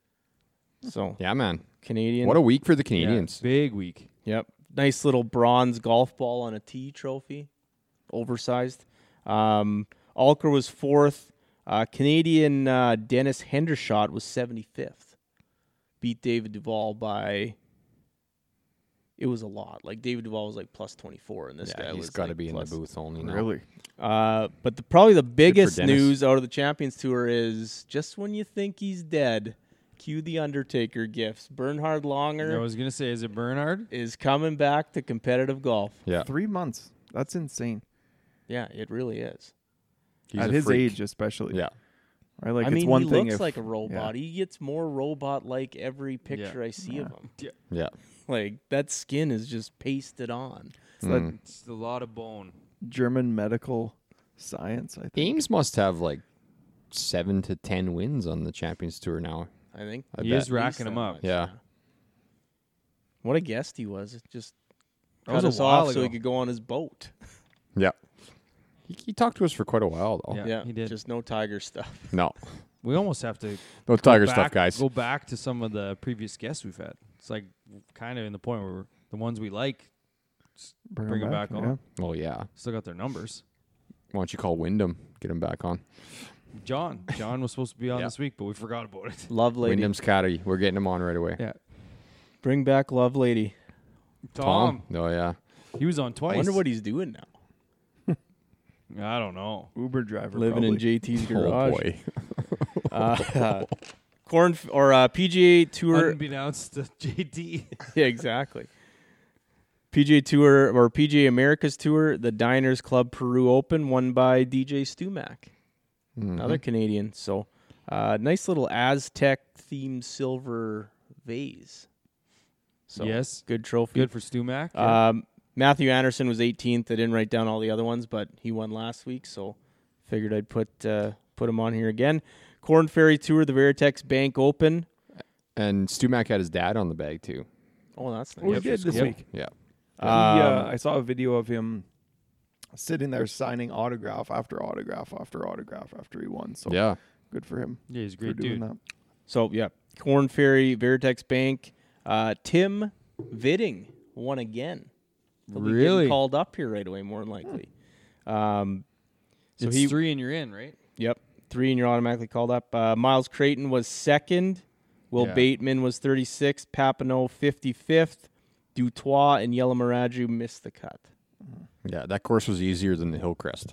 So Yeah, man. Canadian. What a week for the Canadians. Big week. Yep. Nice little bronze golf ball on a tee trophy. Oversized. Um, Alker was fourth. Uh, Canadian uh, Dennis Hendershot was seventy-fifth. Beat David Duval by... It was a lot. Like, David Duval was like plus twenty-four, and this Yeah, guy he's was got to like be in the plus- booth only now. Really? Uh, but the probably the biggest Dennis. news out of the Champions Tour is just when you think he's dead, cue the Undertaker gifts. Bernhard I Langer was gonna say, is it Bernard? is coming back to competitive golf. Yeah. Three months. That's insane. Yeah, it really is. He's At a his freak. age, especially. Yeah. Right? Like, I it's mean, one he thing looks if, like a robot. He gets more robot-like every picture I see of Yeah. him. Yeah. Like, that skin is just pasted on. It's that Mm. It's a lot of bone. German medical science, I think. Ames must have like seven to ten wins on the Champions Tour now. I think. I He bet. is racking At them least up. that much, Yeah. What a guest he was. It just That cut was us a while off so he ago. could go on his boat. Yeah. He, he talked to us for quite a while, though. Yeah, Yeah, he did. Just no Tiger stuff. No. We almost have to No Tiger back, stuff, guys. Go back to some of the previous guests we've had. It's like kind of in the point where we're, the ones we like, Bring, bring them them back, back, on. Well, yeah. Still got their numbers. Why don't you call Wyndham? Get him back on. John. John was supposed to be on Yeah. this week, but we forgot about it. Love Lady. Wyndham's caddy. We're getting him on right away. Yeah. Bring back Love Lady. Tom. Oh, yeah. He was on twice. I wonder what he's doing now. I don't know. Uber driver. Living probably. in J T's Oh, garage. boy. uh, corn f- or uh, P G A Tour. Unbeknownst to J T. Yeah, exactly. P G A Tour or P G A America's Tour, the Diners Club Peru Open, won by D J Stumac, Mhm. another Canadian. So, uh, nice little Aztec themed silver vase. So, Yes. good trophy. Good for Stu Mac. Yeah. Um, Matthew Anderson was eighteenth. I didn't write down all the other ones, but he won last week, so figured I'd put uh, put him on here again. Corn Ferry Tour, the Veritex Bank Open. And Stumac had his dad on the bag, too. Oh, that's Oh, he nice. did this Yep. week. Yeah. He, uh, Um, I saw a video of him sitting there signing autograph after autograph after autograph after he won. So Yeah. good for him yeah, he's a for great doing dude. that. So, yeah, Corn Ferry, Veritex Bank. Uh, Tim Vitting won again. He'll be getting Really? called up here right away, more than likely. Um, so it's he, three and you're in, right? yep, three, and you're automatically called up. Uh, Miles Creighton was second. Will Yeah. Bateman was thirty-sixth. Papineau fifty-fifth. Dutois and Yellow Maraju missed the cut. Yeah, that course was easier than the Hillcrest.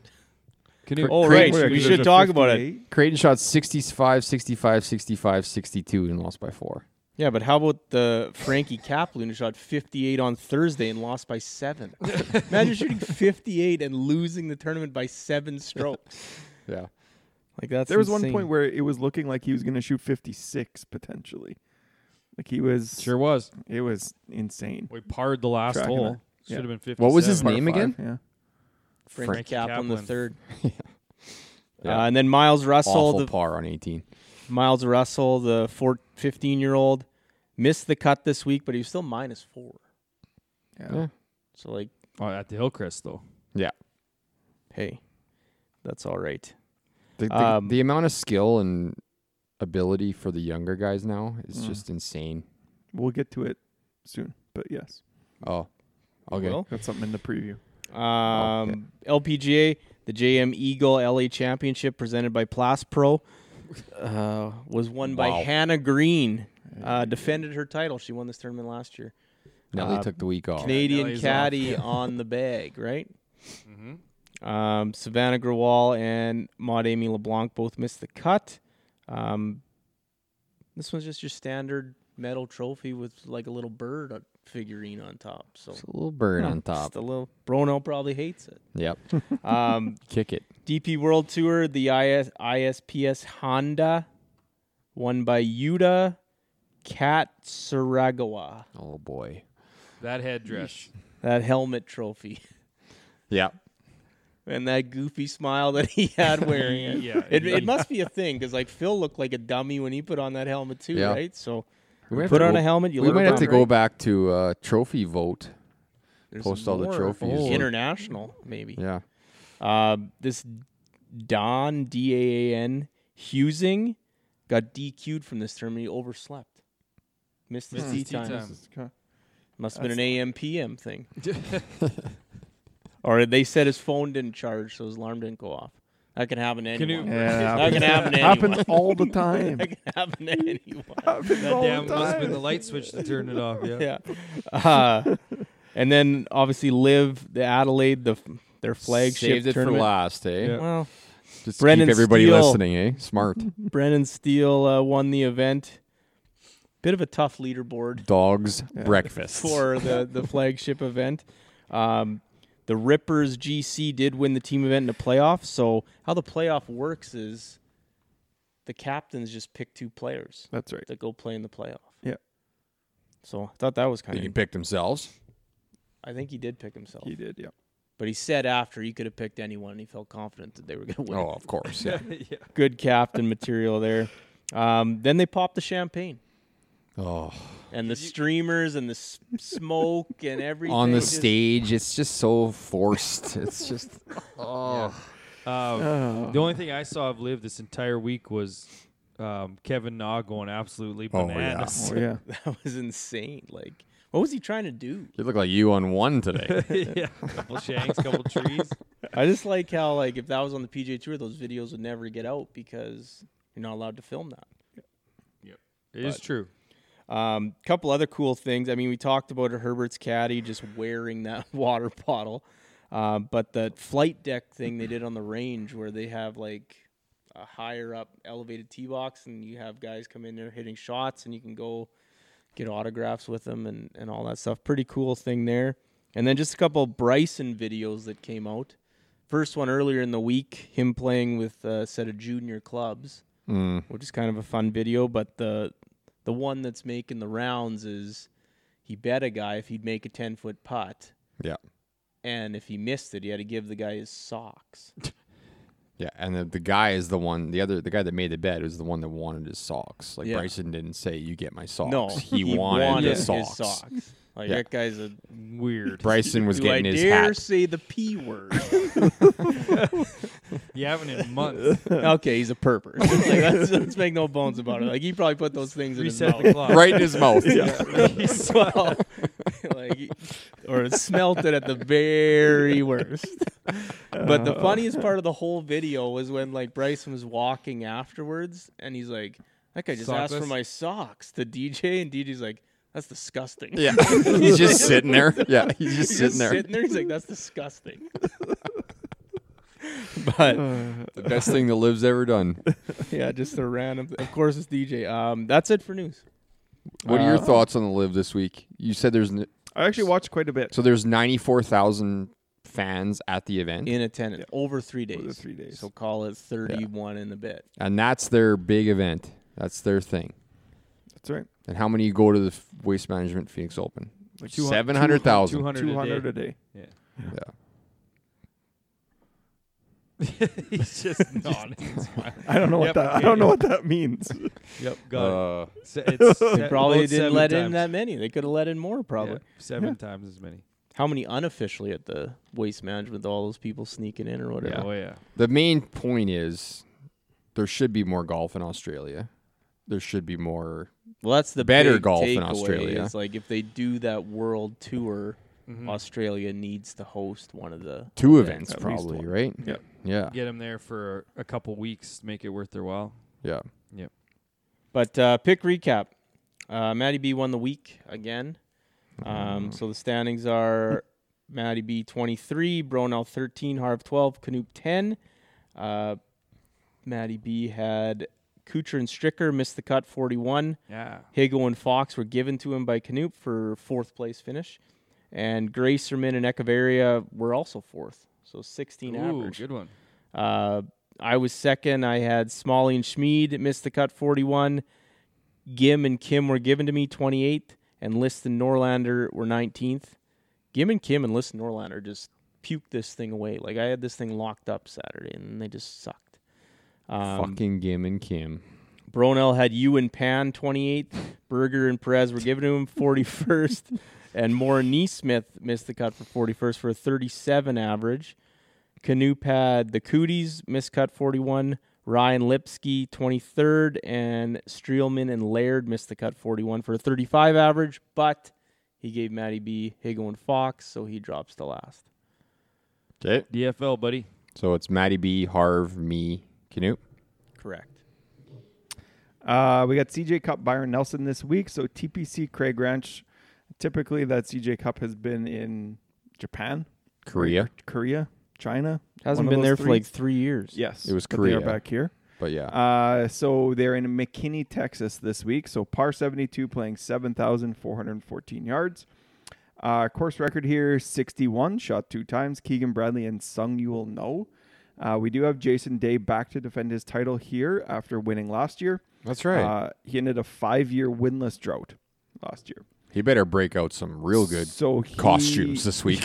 Canoe. Oh, Creighton- right. yeah, We 'cause should there's a talk about it. fifty-eight. Creighton shot sixty-five, sixty-five, sixty-five, sixty-two, and lost by four. Yeah, but how about the Frankie Kaplan who shot fifty-eight on Thursday and lost by seven? Imagine shooting fifty-eight and losing the tournament by seven strokes. Yeah. Like that's There was one insane. point where it was looking like he was going to shoot fifty-six potentially. Like he was. Sure was. It was insane. We parred the last Tracking hole. it. Should Yeah. have been fifty. What was his Par name five, again? Yeah. Frankie, Frankie Kaplan, the Kaplan. third. Yeah. Uh, and then Miles Russell, Awful the par on eighteen. Miles Russell, the four, fifteen-year-old, missed the cut this week, but he was still minus four. Yeah. Yeah. So like, Oh, at the Hillcrest though. Yeah. hey, that's all right. The, the, Um, the amount of skill and ability for the younger guys now is Mm. just insane. We'll get to it soon, but yes, Oh, okay. Well, got something in the preview. Um, Okay. L P G A, the J M Eagle L A Championship presented by Plus Pro, uh, was won by Wow. Hannah Green. Uh, defended her title. She won this tournament last year. Nelly Uh, took the week off. Canadian Nelly's caddy off. on the bag, right? Mm-hmm. Um, Savannah Grawal and Maud Amy LeBlanc both missed the cut. Um, this one's just your standard metal trophy with like a little bird uh, figurine on top. So Just a little bird on top. just a little. Brono probably hates it. Yep. Um, Kick it. D P World Tour, the I S, I S P S Honda, won by Yuta Katsuraga. Oh, boy. That headdress. That helmet trophy. Yeah. And that goofy smile that he had wearing it. Yeah. It, it must be a thing because like Phil looked like a dummy when he put on that helmet too, Yeah. right? So We might have put to on go- a helmet. You we look might have around, to go right? back to uh, trophy vote. There's post all the more. trophies. Oh, Yeah. international, maybe. Yeah. Uh, this Don D A A N Husing got D Q'd from this tournament. He overslept. Missed his Missed tea his tea time. time. This is kinda- Must have been an That's A M P M thing. Or they said his phone didn't charge, so his alarm didn't go off. That can happen to Can you- anyone. Yeah, That can happen to anyone. happens all the time. That can happen to anyone. Happens That all damn the must have been time. the light switch to turn it off. Yeah. Yeah. Uh, and then obviously Live the Adelaide, the their flagship Saved it for tournament. last, eh? Yeah. Well, Just Brendan keep everybody Steele. listening, eh? Smart. Brennan Steele uh, won the event. Bit of a tough leaderboard Dogs Yeah. breakfast. for the, the flagship event. Um, the Rippers G C did win the team event in the playoff. So how the playoff works is the captains just pick two players That's right. that go play in the playoff. Yeah. So I thought that was kind They can of. pick themselves. I think he did pick himself, He did, yeah. but he said after he could have picked anyone, and he felt confident that they were going to win. Oh, of course. Yeah. yeah. Good captain material there. Um, then they popped the champagne. Oh, And the streamers and the s- smoke and everything. on the just- stage, it's just so forced. It's just oh, Uh, Oh. The only thing I saw of Liv this entire week was um, Kevin Na going absolutely Oh, yeah. bananas. Oh, yeah. That was insane. Like, what was he trying to do? You look like you on one today. yeah, couple shanks, couple trees. I just like how, like, if that was on the P G A Tour, those videos would never get out because you're not allowed to film that. It is But- true. Um, couple other cool things. I mean, we talked about Herbert's caddy just wearing that water bottle. Uh, but the flight deck thing they did on the range where they have like a higher up elevated tee box and you have guys come in there hitting shots and you can go get autographs with them and, and all that stuff. Pretty cool thing there. And then just a couple Bryson videos that came out. First one earlier in the week, him playing with a set of junior clubs, Mm. which is kind of a fun video. But the the one that's making the rounds is he bet a guy if he'd make a ten-foot putt. Yeah. And if he missed it, he had to give the guy his socks. Yeah, and the, the guy is the one. The other, the guy that made the bet was the one that wanted his socks. Like Yeah. Bryson didn't say, "You get my socks." No, he, wanted, his his socks. socks. Like, Yeah. that guy's a... Weird. Bryson was Do getting I his dare hat. say the P word? You haven't in months. Okay, he's a perper. Like, let's, let's make no bones about it. Like, he probably put those things in his Reset mouth. the clock. Right in his mouth. Well, like, he- or smelt it at the very worst. But the funniest part of the whole video was when like Bryson was walking afterwards, and he's like, "That guy just asked for Sockless? my socks." To D J, and D J's like, "That's disgusting." Yeah, he's just sitting there. Yeah, he's just He's sitting just there. sitting there. He's like, "That's disgusting." But The best thing that Liv's ever done. yeah, just a random. Of course, it's D J. Um, that's it for news. What are your Uh, thoughts on the Live this week? You said there's n- I actually watched quite a bit. so there's ninety-four thousand fans at the event, In attendance over three days. Over three days. So call it thirty-one in the bit. and that's their big event. That's their thing. That's right. And how many go to the F- Waste Management Phoenix Open? Like Seven hundred thousand. two hundred two hundred a a day. day. Yeah. He's just nodding. I don't know Yep, what that. I okay. don't know what that means. Yep, got it. Uh, Se- It's They se- probably about didn't seven let in times. that many. They could have let in more, probably. Yeah, seven times as many. How many unofficially at the Waste Management? All those people sneaking in or whatever. Oh yeah. the main point is there should be more golf in Australia. There should be more. Well, that's the Better big golf in takeaway Australia. Is like if they do that world tour, Mhm. Australia needs to host one of the Two events. events, at least probably, one. right? Yeah. Yeah. Get them there for a couple weeks, make it worth their while. Yeah. But uh, pick recap. Uh, Matty B won the week again. Um, so the standings are Matty B twenty-three, Bronell thirteen, Harv twelve, Canoop ten. Uh, Matty B had Kuchar and Stricker missed the cut forty-one. Yeah. Higo and Fox were given to him by Canoop for fourth place finish. And Gracerman and Echeverria were also fourth. So sixteen Ooh, average. good one. Uh, I was second. I had Smalley and Schmid missed the cut forty-one. Gim and Kim were given to me twenty-eighth. And List and Norlander were nineteenth. Gim and Kim and List and Norlander just puked this thing away. Like I had this thing locked up Saturday and they just sucked. Um, Fucking Gim and Kim. Bronell had you and Pan twenty-eighth. Berger and Perez were given to him forty-first. And Moore and Neesmith missed the cut for forty-first for a thirty-seven average. Canoop had the Cooties missed cut forty-one. Ryan Lipsky twenty-third. And Streelman and Laird missed the cut forty-one for a thirty-five average. But he gave Matty B, Higo, and Fox, so he drops to last. Okay. D F L, buddy. So it's Matty B, Harv, me, Canoe. Correct. Uh, we got C J Cup Byron Nelson this week. So T P C Craig Ranch. Typically, that C J Cup has been in Japan, Korea. Korea, China. Hasn't One of been there those for like three? three years. Yes, It was but they are Korea. back here. But yeah. Uh, so they're in McKinney, Texas this week. So par seventy-two, playing seven thousand four hundred fourteen yards. Uh, course record here, sixty-one, shot two times. Keegan Bradley and Sung Yul No. Uh, we do have Jason Day back to defend his title here after winning last year. That's right. Uh, he ended a five-year winless drought last year. he better break out some real good so he, costumes this week.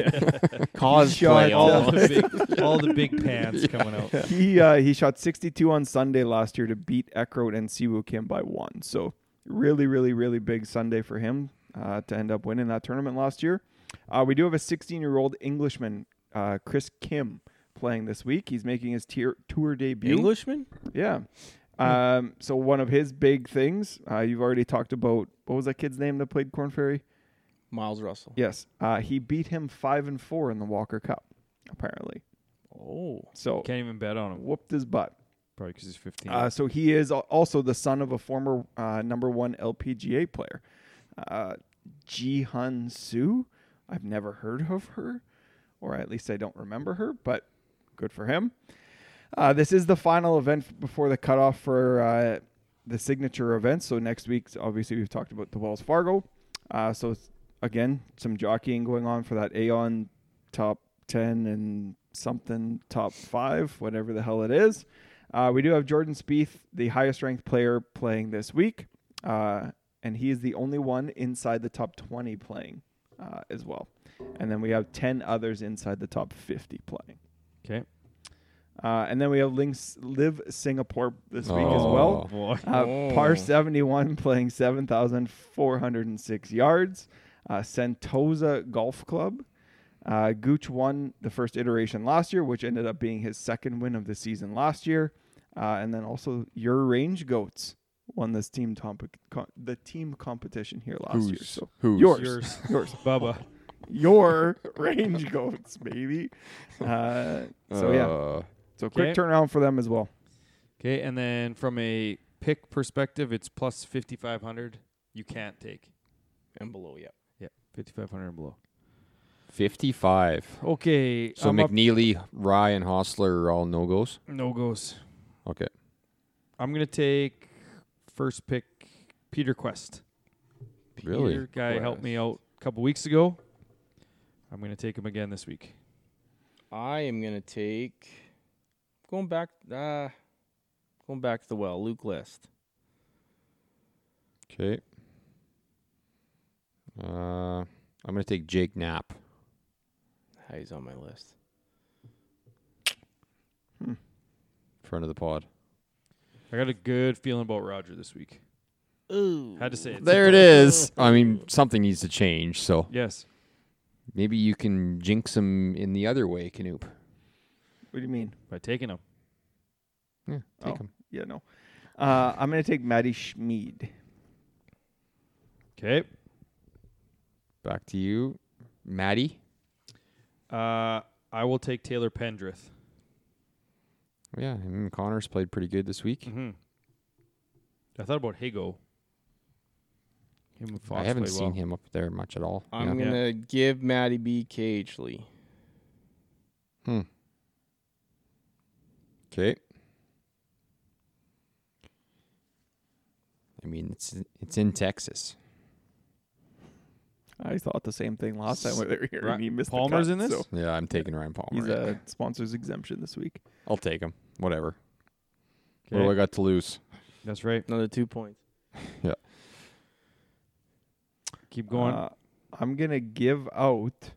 Cosplay. All All all the big, all the big pants coming out. He uh, he shot sixty-two on Sunday last year to beat Eckroat and Siwoo Kim by one. So really, really, really big Sunday for him uh, to end up winning that tournament last year. Uh, we do have a sixteen-year-old Englishman, uh, Chris Kim, playing this week. He's making his tier, tour debut. Englishman? Yeah. Um, so one of his big things, uh, you've already talked about, what was that kid's name that played Corn Ferry? Miles Russell. Yes. Uh, he beat him five and four in the Walker Cup, apparently. Oh. So Can't even bet on him. whooped his butt. Probably because he's fifteen. Uh, so he is al- also the son of a former uh, number one L P G A player, uh, Ji-Hun Soo. I've never heard of her, or at least I don't remember her, but good for him. Uh, this is the final event f- before the cutoff for uh, the signature events. So next week, obviously, we've talked about the Wells Fargo. Uh, so it's, again, some jockeying going on for that Aon top ten and something top five, whatever the hell it is. Uh, we do have Jordan Spieth, the highest ranked player, playing this week. Uh, and he is the only one inside the top twenty playing uh, as well. And then we have ten others inside the top fifty playing. Okay. Uh, and then we have Links, Live Singapore this week as well. Boy. Uh, Oh. Par seventy-one playing seven thousand four hundred six yards. Uh, Sentosa Golf Club. Uh, Gooch won the first iteration last year, which ended up being his second win of the season last year. Uh, and then also your Range Goats won this team comp- co- the team competition here last year. Who's? So Who's? yours, Yours. yours, Bubba. your Range Goats, baby. Uh, so yeah, Uh, so quick Okay. turnaround for them as well. Okay, and then from a pick perspective, it's plus fifty-five hundred. You can't take. And below, yeah. Yeah, fifty-five hundred and below. fifty-five. Okay. So I'm up- McNeely, Rye, and Hostler are all no-goes? No goes. Okay. I'm going to take first pick Peter Quest. Really? Peter guy helped me out a couple weeks ago. I'm going to take him again this week. I am going to take, going back, uh, going back to the well, Luke List. Okay. Uh, I'm going to take Jake Knapp. He's on my list. Front of the pod. I got a good feeling about Roger this week. Ooh. Had to say it. There it is. I mean, something needs to change, so Yes. maybe you can jinx him in the other way, Canoop. What do you mean? By taking him. Yeah, take Oh. him. Yeah, no. Uh, I'm going to take Matty Schmid. Okay. Back to you, Maddie. Uh, I will take Taylor Pendrith. Yeah, him and Connors played pretty good this week. Mm-hmm. I thought about Higo. Him and Fox I haven't played seen well. him up there much at all. I'm Yeah. going to give Matty B. Cagely. Hmm. Okay. I mean, it's it's in Texas. I thought the same thing last time we were here, Ra- and he missed Palmer's the in cut, this? so Yeah, I'm taking Ryan Palmer. he's yeah. a sponsor's exemption this week. I'll take him. Whatever. What do Okay. I got to lose? That's right. Another two points. Keep going. Uh, I'm going to give out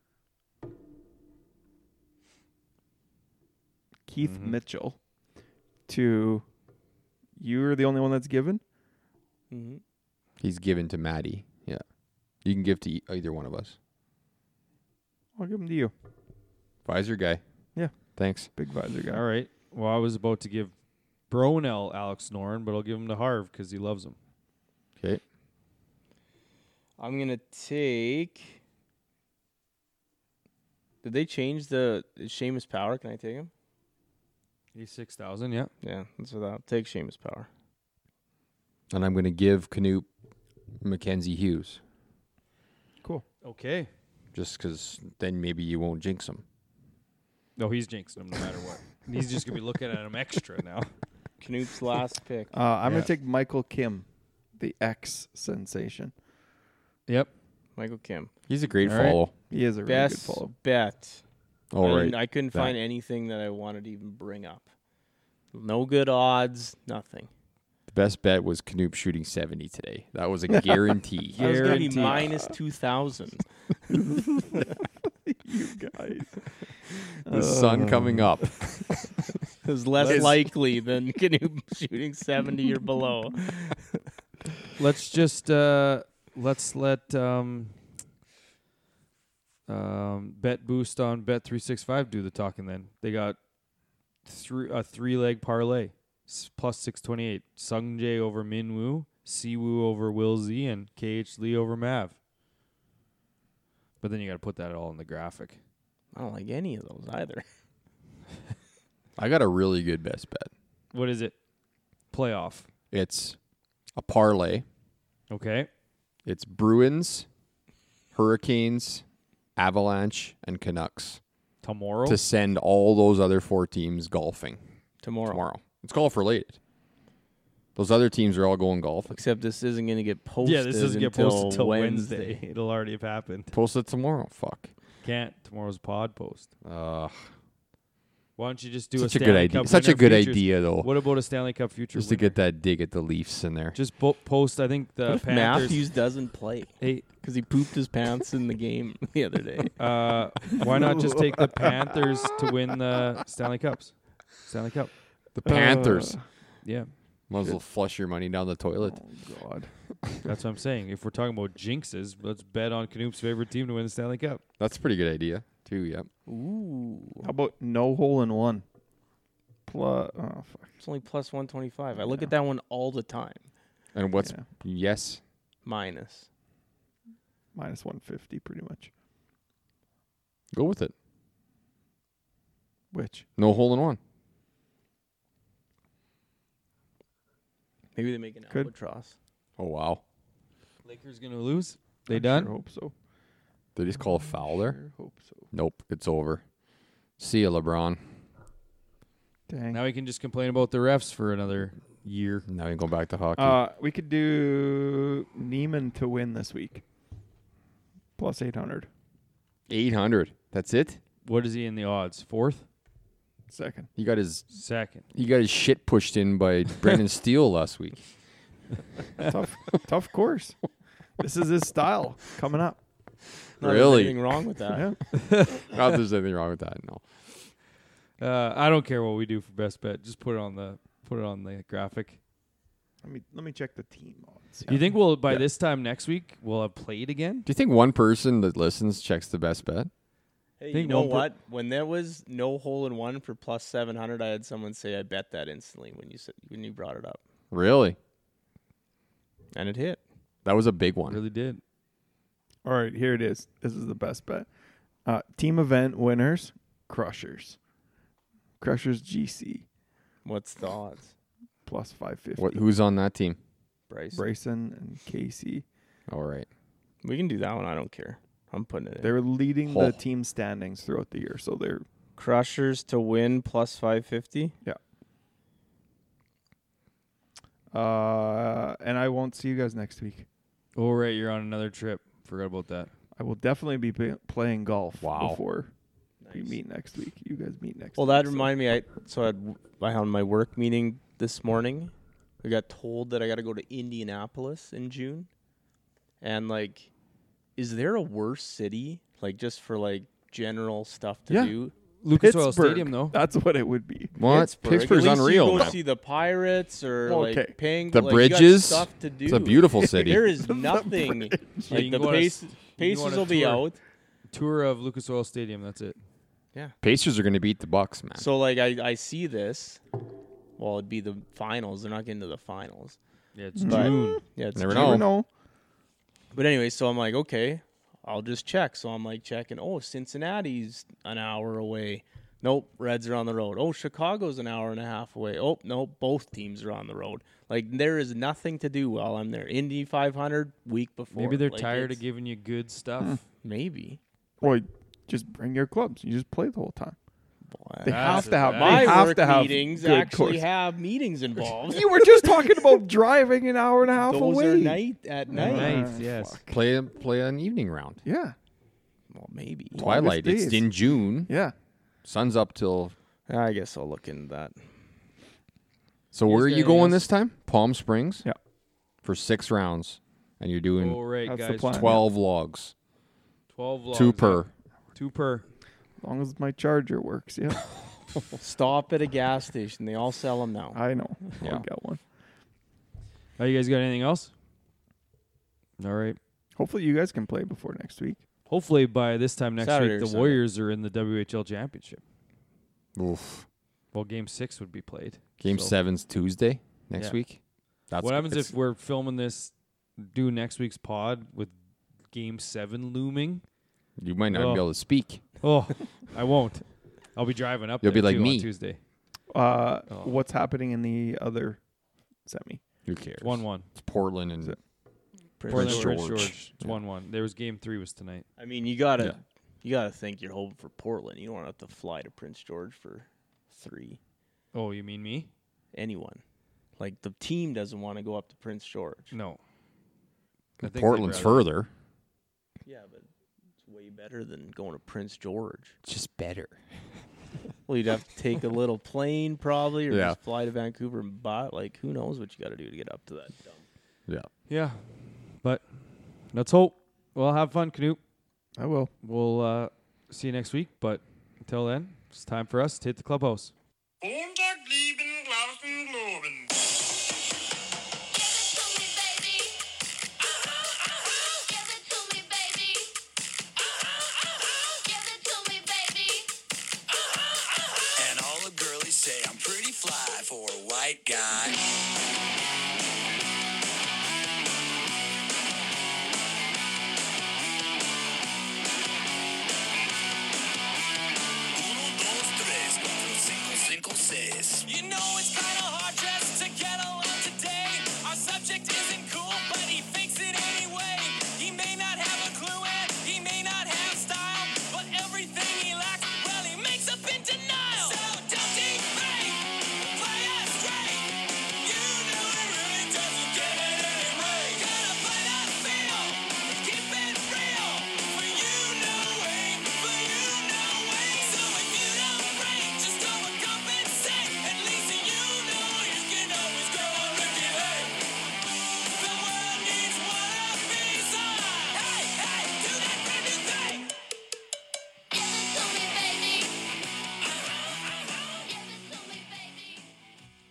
Keith Mhm. Mitchell to you're the only one that's given? Mm-hmm. He's given to Maddie. Yeah. You can give to e- either one of us. I'll give him to you. Visor guy. Yeah. Thanks. Big visor guy. All right. Well, I was about to give Bronell Alex Noren, but I'll give him to Harv because he loves him. Okay. I'm going to take. Did they change the is Seamus Power? Can I take him? He's six thousand. Yeah. Yeah, that's what I'll take Seamus Power. And I'm going to give Canoop Mackenzie Hughes. Cool. Okay. Just because then maybe you won't jinx him. No, he's jinxing him no matter what. He's just gonna be looking at him extra now. Knute's last pick. Uh, I'm Yeah. going to take Michael Kim, the X sensation. Yep. Michael Kim. He's a great All right. follow. He is a really Best good follow. bet. All I right. didn't- I couldn't That. find anything that I wanted to even bring up. No good odds, nothing. The best bet was Canoop shooting seventy today. That was a guarantee. I was going to be Guaranteed. minus two thousand. You guys. The sun coming up. It was less Let's- likely than Canoe shooting seventy or below. Let's just uh let's let um Um, Bet Boost on Bet three sixty-five do the talking then. They got three a three leg parlay s- plus six twenty-eight. Sung Jae over Min Woo, Si Woo over Will Z, and K H Lee over Mav. But then you got to put that all in the graphic. I don't like any of those either. I got a really good best bet. What is it? Playoff. It's a parlay. Okay. It's Bruins, Hurricanes, Avalanche, and Canucks Tomorrow. to send all those other four teams golfing Tomorrow. tomorrow. It's golf related. Those other teams are all going golfing. Except this isn't going to get posted. yeah, this doesn't get until posted until Wednesday. Wednesday. It'll already have happened. Post it tomorrow. Fuck. Can't. Tomorrow's pod post. Uh, Why don't you just do such a a good Stanley idea. Cup Such a winner good futures? idea, though. What about a Stanley Cup future Just to winner? get that dig at the Leafs in there. Just bo- post, I think, the What if Panthers. Matthews doesn't play Hey, because he pooped his pants in the game the other day? uh, why not just take the Panthers to win the Stanley Cups? Stanley Cup. The Panthers. Uh, Yeah, Might as well flush your money down the toilet. Oh God. that's what I'm saying. If we're talking about jinxes, let's bet on Knoop's favorite team to win the Stanley Cup. That's a pretty good idea, too, yep. Ooh. How about no hole in one? Plus, oh fuck. It's only plus one twenty-five. I look at that one all the time. And what's, Yeah. yes, Minus. Minus one fifty, pretty much. go with it. Which? No hole in one. Maybe they make an Could. albatross. Oh, wow. Lakers gonna lose? They I done? Sure hope so. Did he just call a foul there? Sure hope so. Nope, it's over. See ya, LeBron. Dang. Now we can just complain about the refs for another year. Now we can go back to hockey. Uh, we could do Neiman to win this week. Plus eight hundred. eight hundred. That's it? What is he in the odds? Fourth? Second. He got his Second. he got his shit pushed in by Brendan Steele last week. tough, tough course. This is his style coming up. Not there's Really? anything wrong with that. Yeah. Not that there's anything wrong with that, no. Uh, I don't care what we do for best bet. Just put it on the put it on the graphic. Let me let me check the team odds. Do you think we'll by Yeah. this time next week we'll have played again? Do you think one person that listens checks the best bet? Hey, you Think know one per- what? When there was no hole in one for plus seven hundred, I had someone say, "I bet that instantly." When you said when you brought it up, Really? and it hit. That was a big one. Really did. All right, here it is. This is the best bet. Uh, team event winners, Crushers. Crushers G C What's the odds, plus five fifty. What? Who's on that team? Bryce? Bryson and Casey. All right. We can do that one. I don't care. I'm putting it in. They're leading Oh. the team standings throughout the year, so they're Crushers to win plus five fifty. uh and I won't see you guys next week. Oh right, you're on another trip. Forgot about that. I will definitely be p- playing golf Wow. before we meet next week. You guys meet next Well, week. that so- reminded me. I so I had, I had my work meeting this morning. I got told that I got to go to Indianapolis in June, and like, is there a worse city like just for like general stuff to Yeah. do? Lucas Oil Pittsburgh. Stadium though. That's what it would be. What? Pittsburgh. Pittsburgh's At least unreal, You go man. see the Pirates or Well, like okay. paying The like, you got bridges. stuff to do. It's a beautiful city. There is nothing. Yeah, like you the can go on a pace, s- you can go Pacers on a will be tour. out. Tour of Lucas Oil Stadium. That's it. Pacers are going to beat the Bucks, man. So like I, I see this. Well, it'd be the finals. They're not getting to the finals. Yeah, it's But- June. Yeah, it's Never June. know. Never know. But anyway, so I'm like, okay, I'll just check. So I'm like checking. Oh, Cincinnati's an hour away. Nope, Reds are on the road. Oh, Chicago's an hour and a half away. Oh, no, both teams are on the road. Like there is nothing to do while I'm there. Indy five hundred week before. Maybe they're Like, tired of it's- giving you good stuff. Hmm. Maybe. Or just bring your clubs. You just play the whole time. Boy, They That's have to have. a- They my have work to have meetings good actually course. have meetings involved. You were just talking about driving an hour and a half Those away. are night at night. Night, Ah, yes. fuck. play play an evening round. Yeah. Well, maybe. Twilight. It's days. in June. Yeah. Sun's up till. I guess I'll look into that. So You where are guys you got going anything this time? Palm Springs. Yeah. For six rounds, and you're doing All right, That's the guys. plan. twelve logs, Twelve logs. two yeah. per. Two per. As long as my charger works. Yeah. Stop at a gas station. They all sell them now. I know. Yeah. I'll get one. Oh, you guys got anything else? All right. Hopefully you guys can play before next week. hopefully by this time next Saturday or week, the Sunday. Warriors are in the W H L championship. Oof. Well, game six would be played. Game So seven's Tuesday next Yeah. week. That's what happens it's- if we're filming this, do next week's pod with game seven looming? you might not Oh. be able to speak? Oh, I won't. I'll be driving up You'll there be like too me. on Tuesday. Uh, Oh. What's happening in the other semi? Who cares? It's one one. It's Portland and it? Prince Portland George. Prince George. It's Yeah. one one. There was game three was tonight. I mean, you gotta Yeah. you gotta think you're hoping for Portland. You don't want to have to fly to Prince George for three. Oh, you mean me? Anyone, like the team doesn't want to go up to Prince George. No. I think they'd Portland's rather- further. Yeah, but it's way better than going to Prince George. Just better. Well, you'd have to take a little plane probably, or Yeah. just fly to Vancouver and buy. Like, who knows what you got to do to get up to that dump. Yeah. Yeah. But let's hope. Well, have fun, Knut. I will. We'll uh, see you next week. But until then, it's time for us to hit the clubhouse. Montag, lieben, glauben, globen. And all the girlies say I'm pretty fly for a white guy.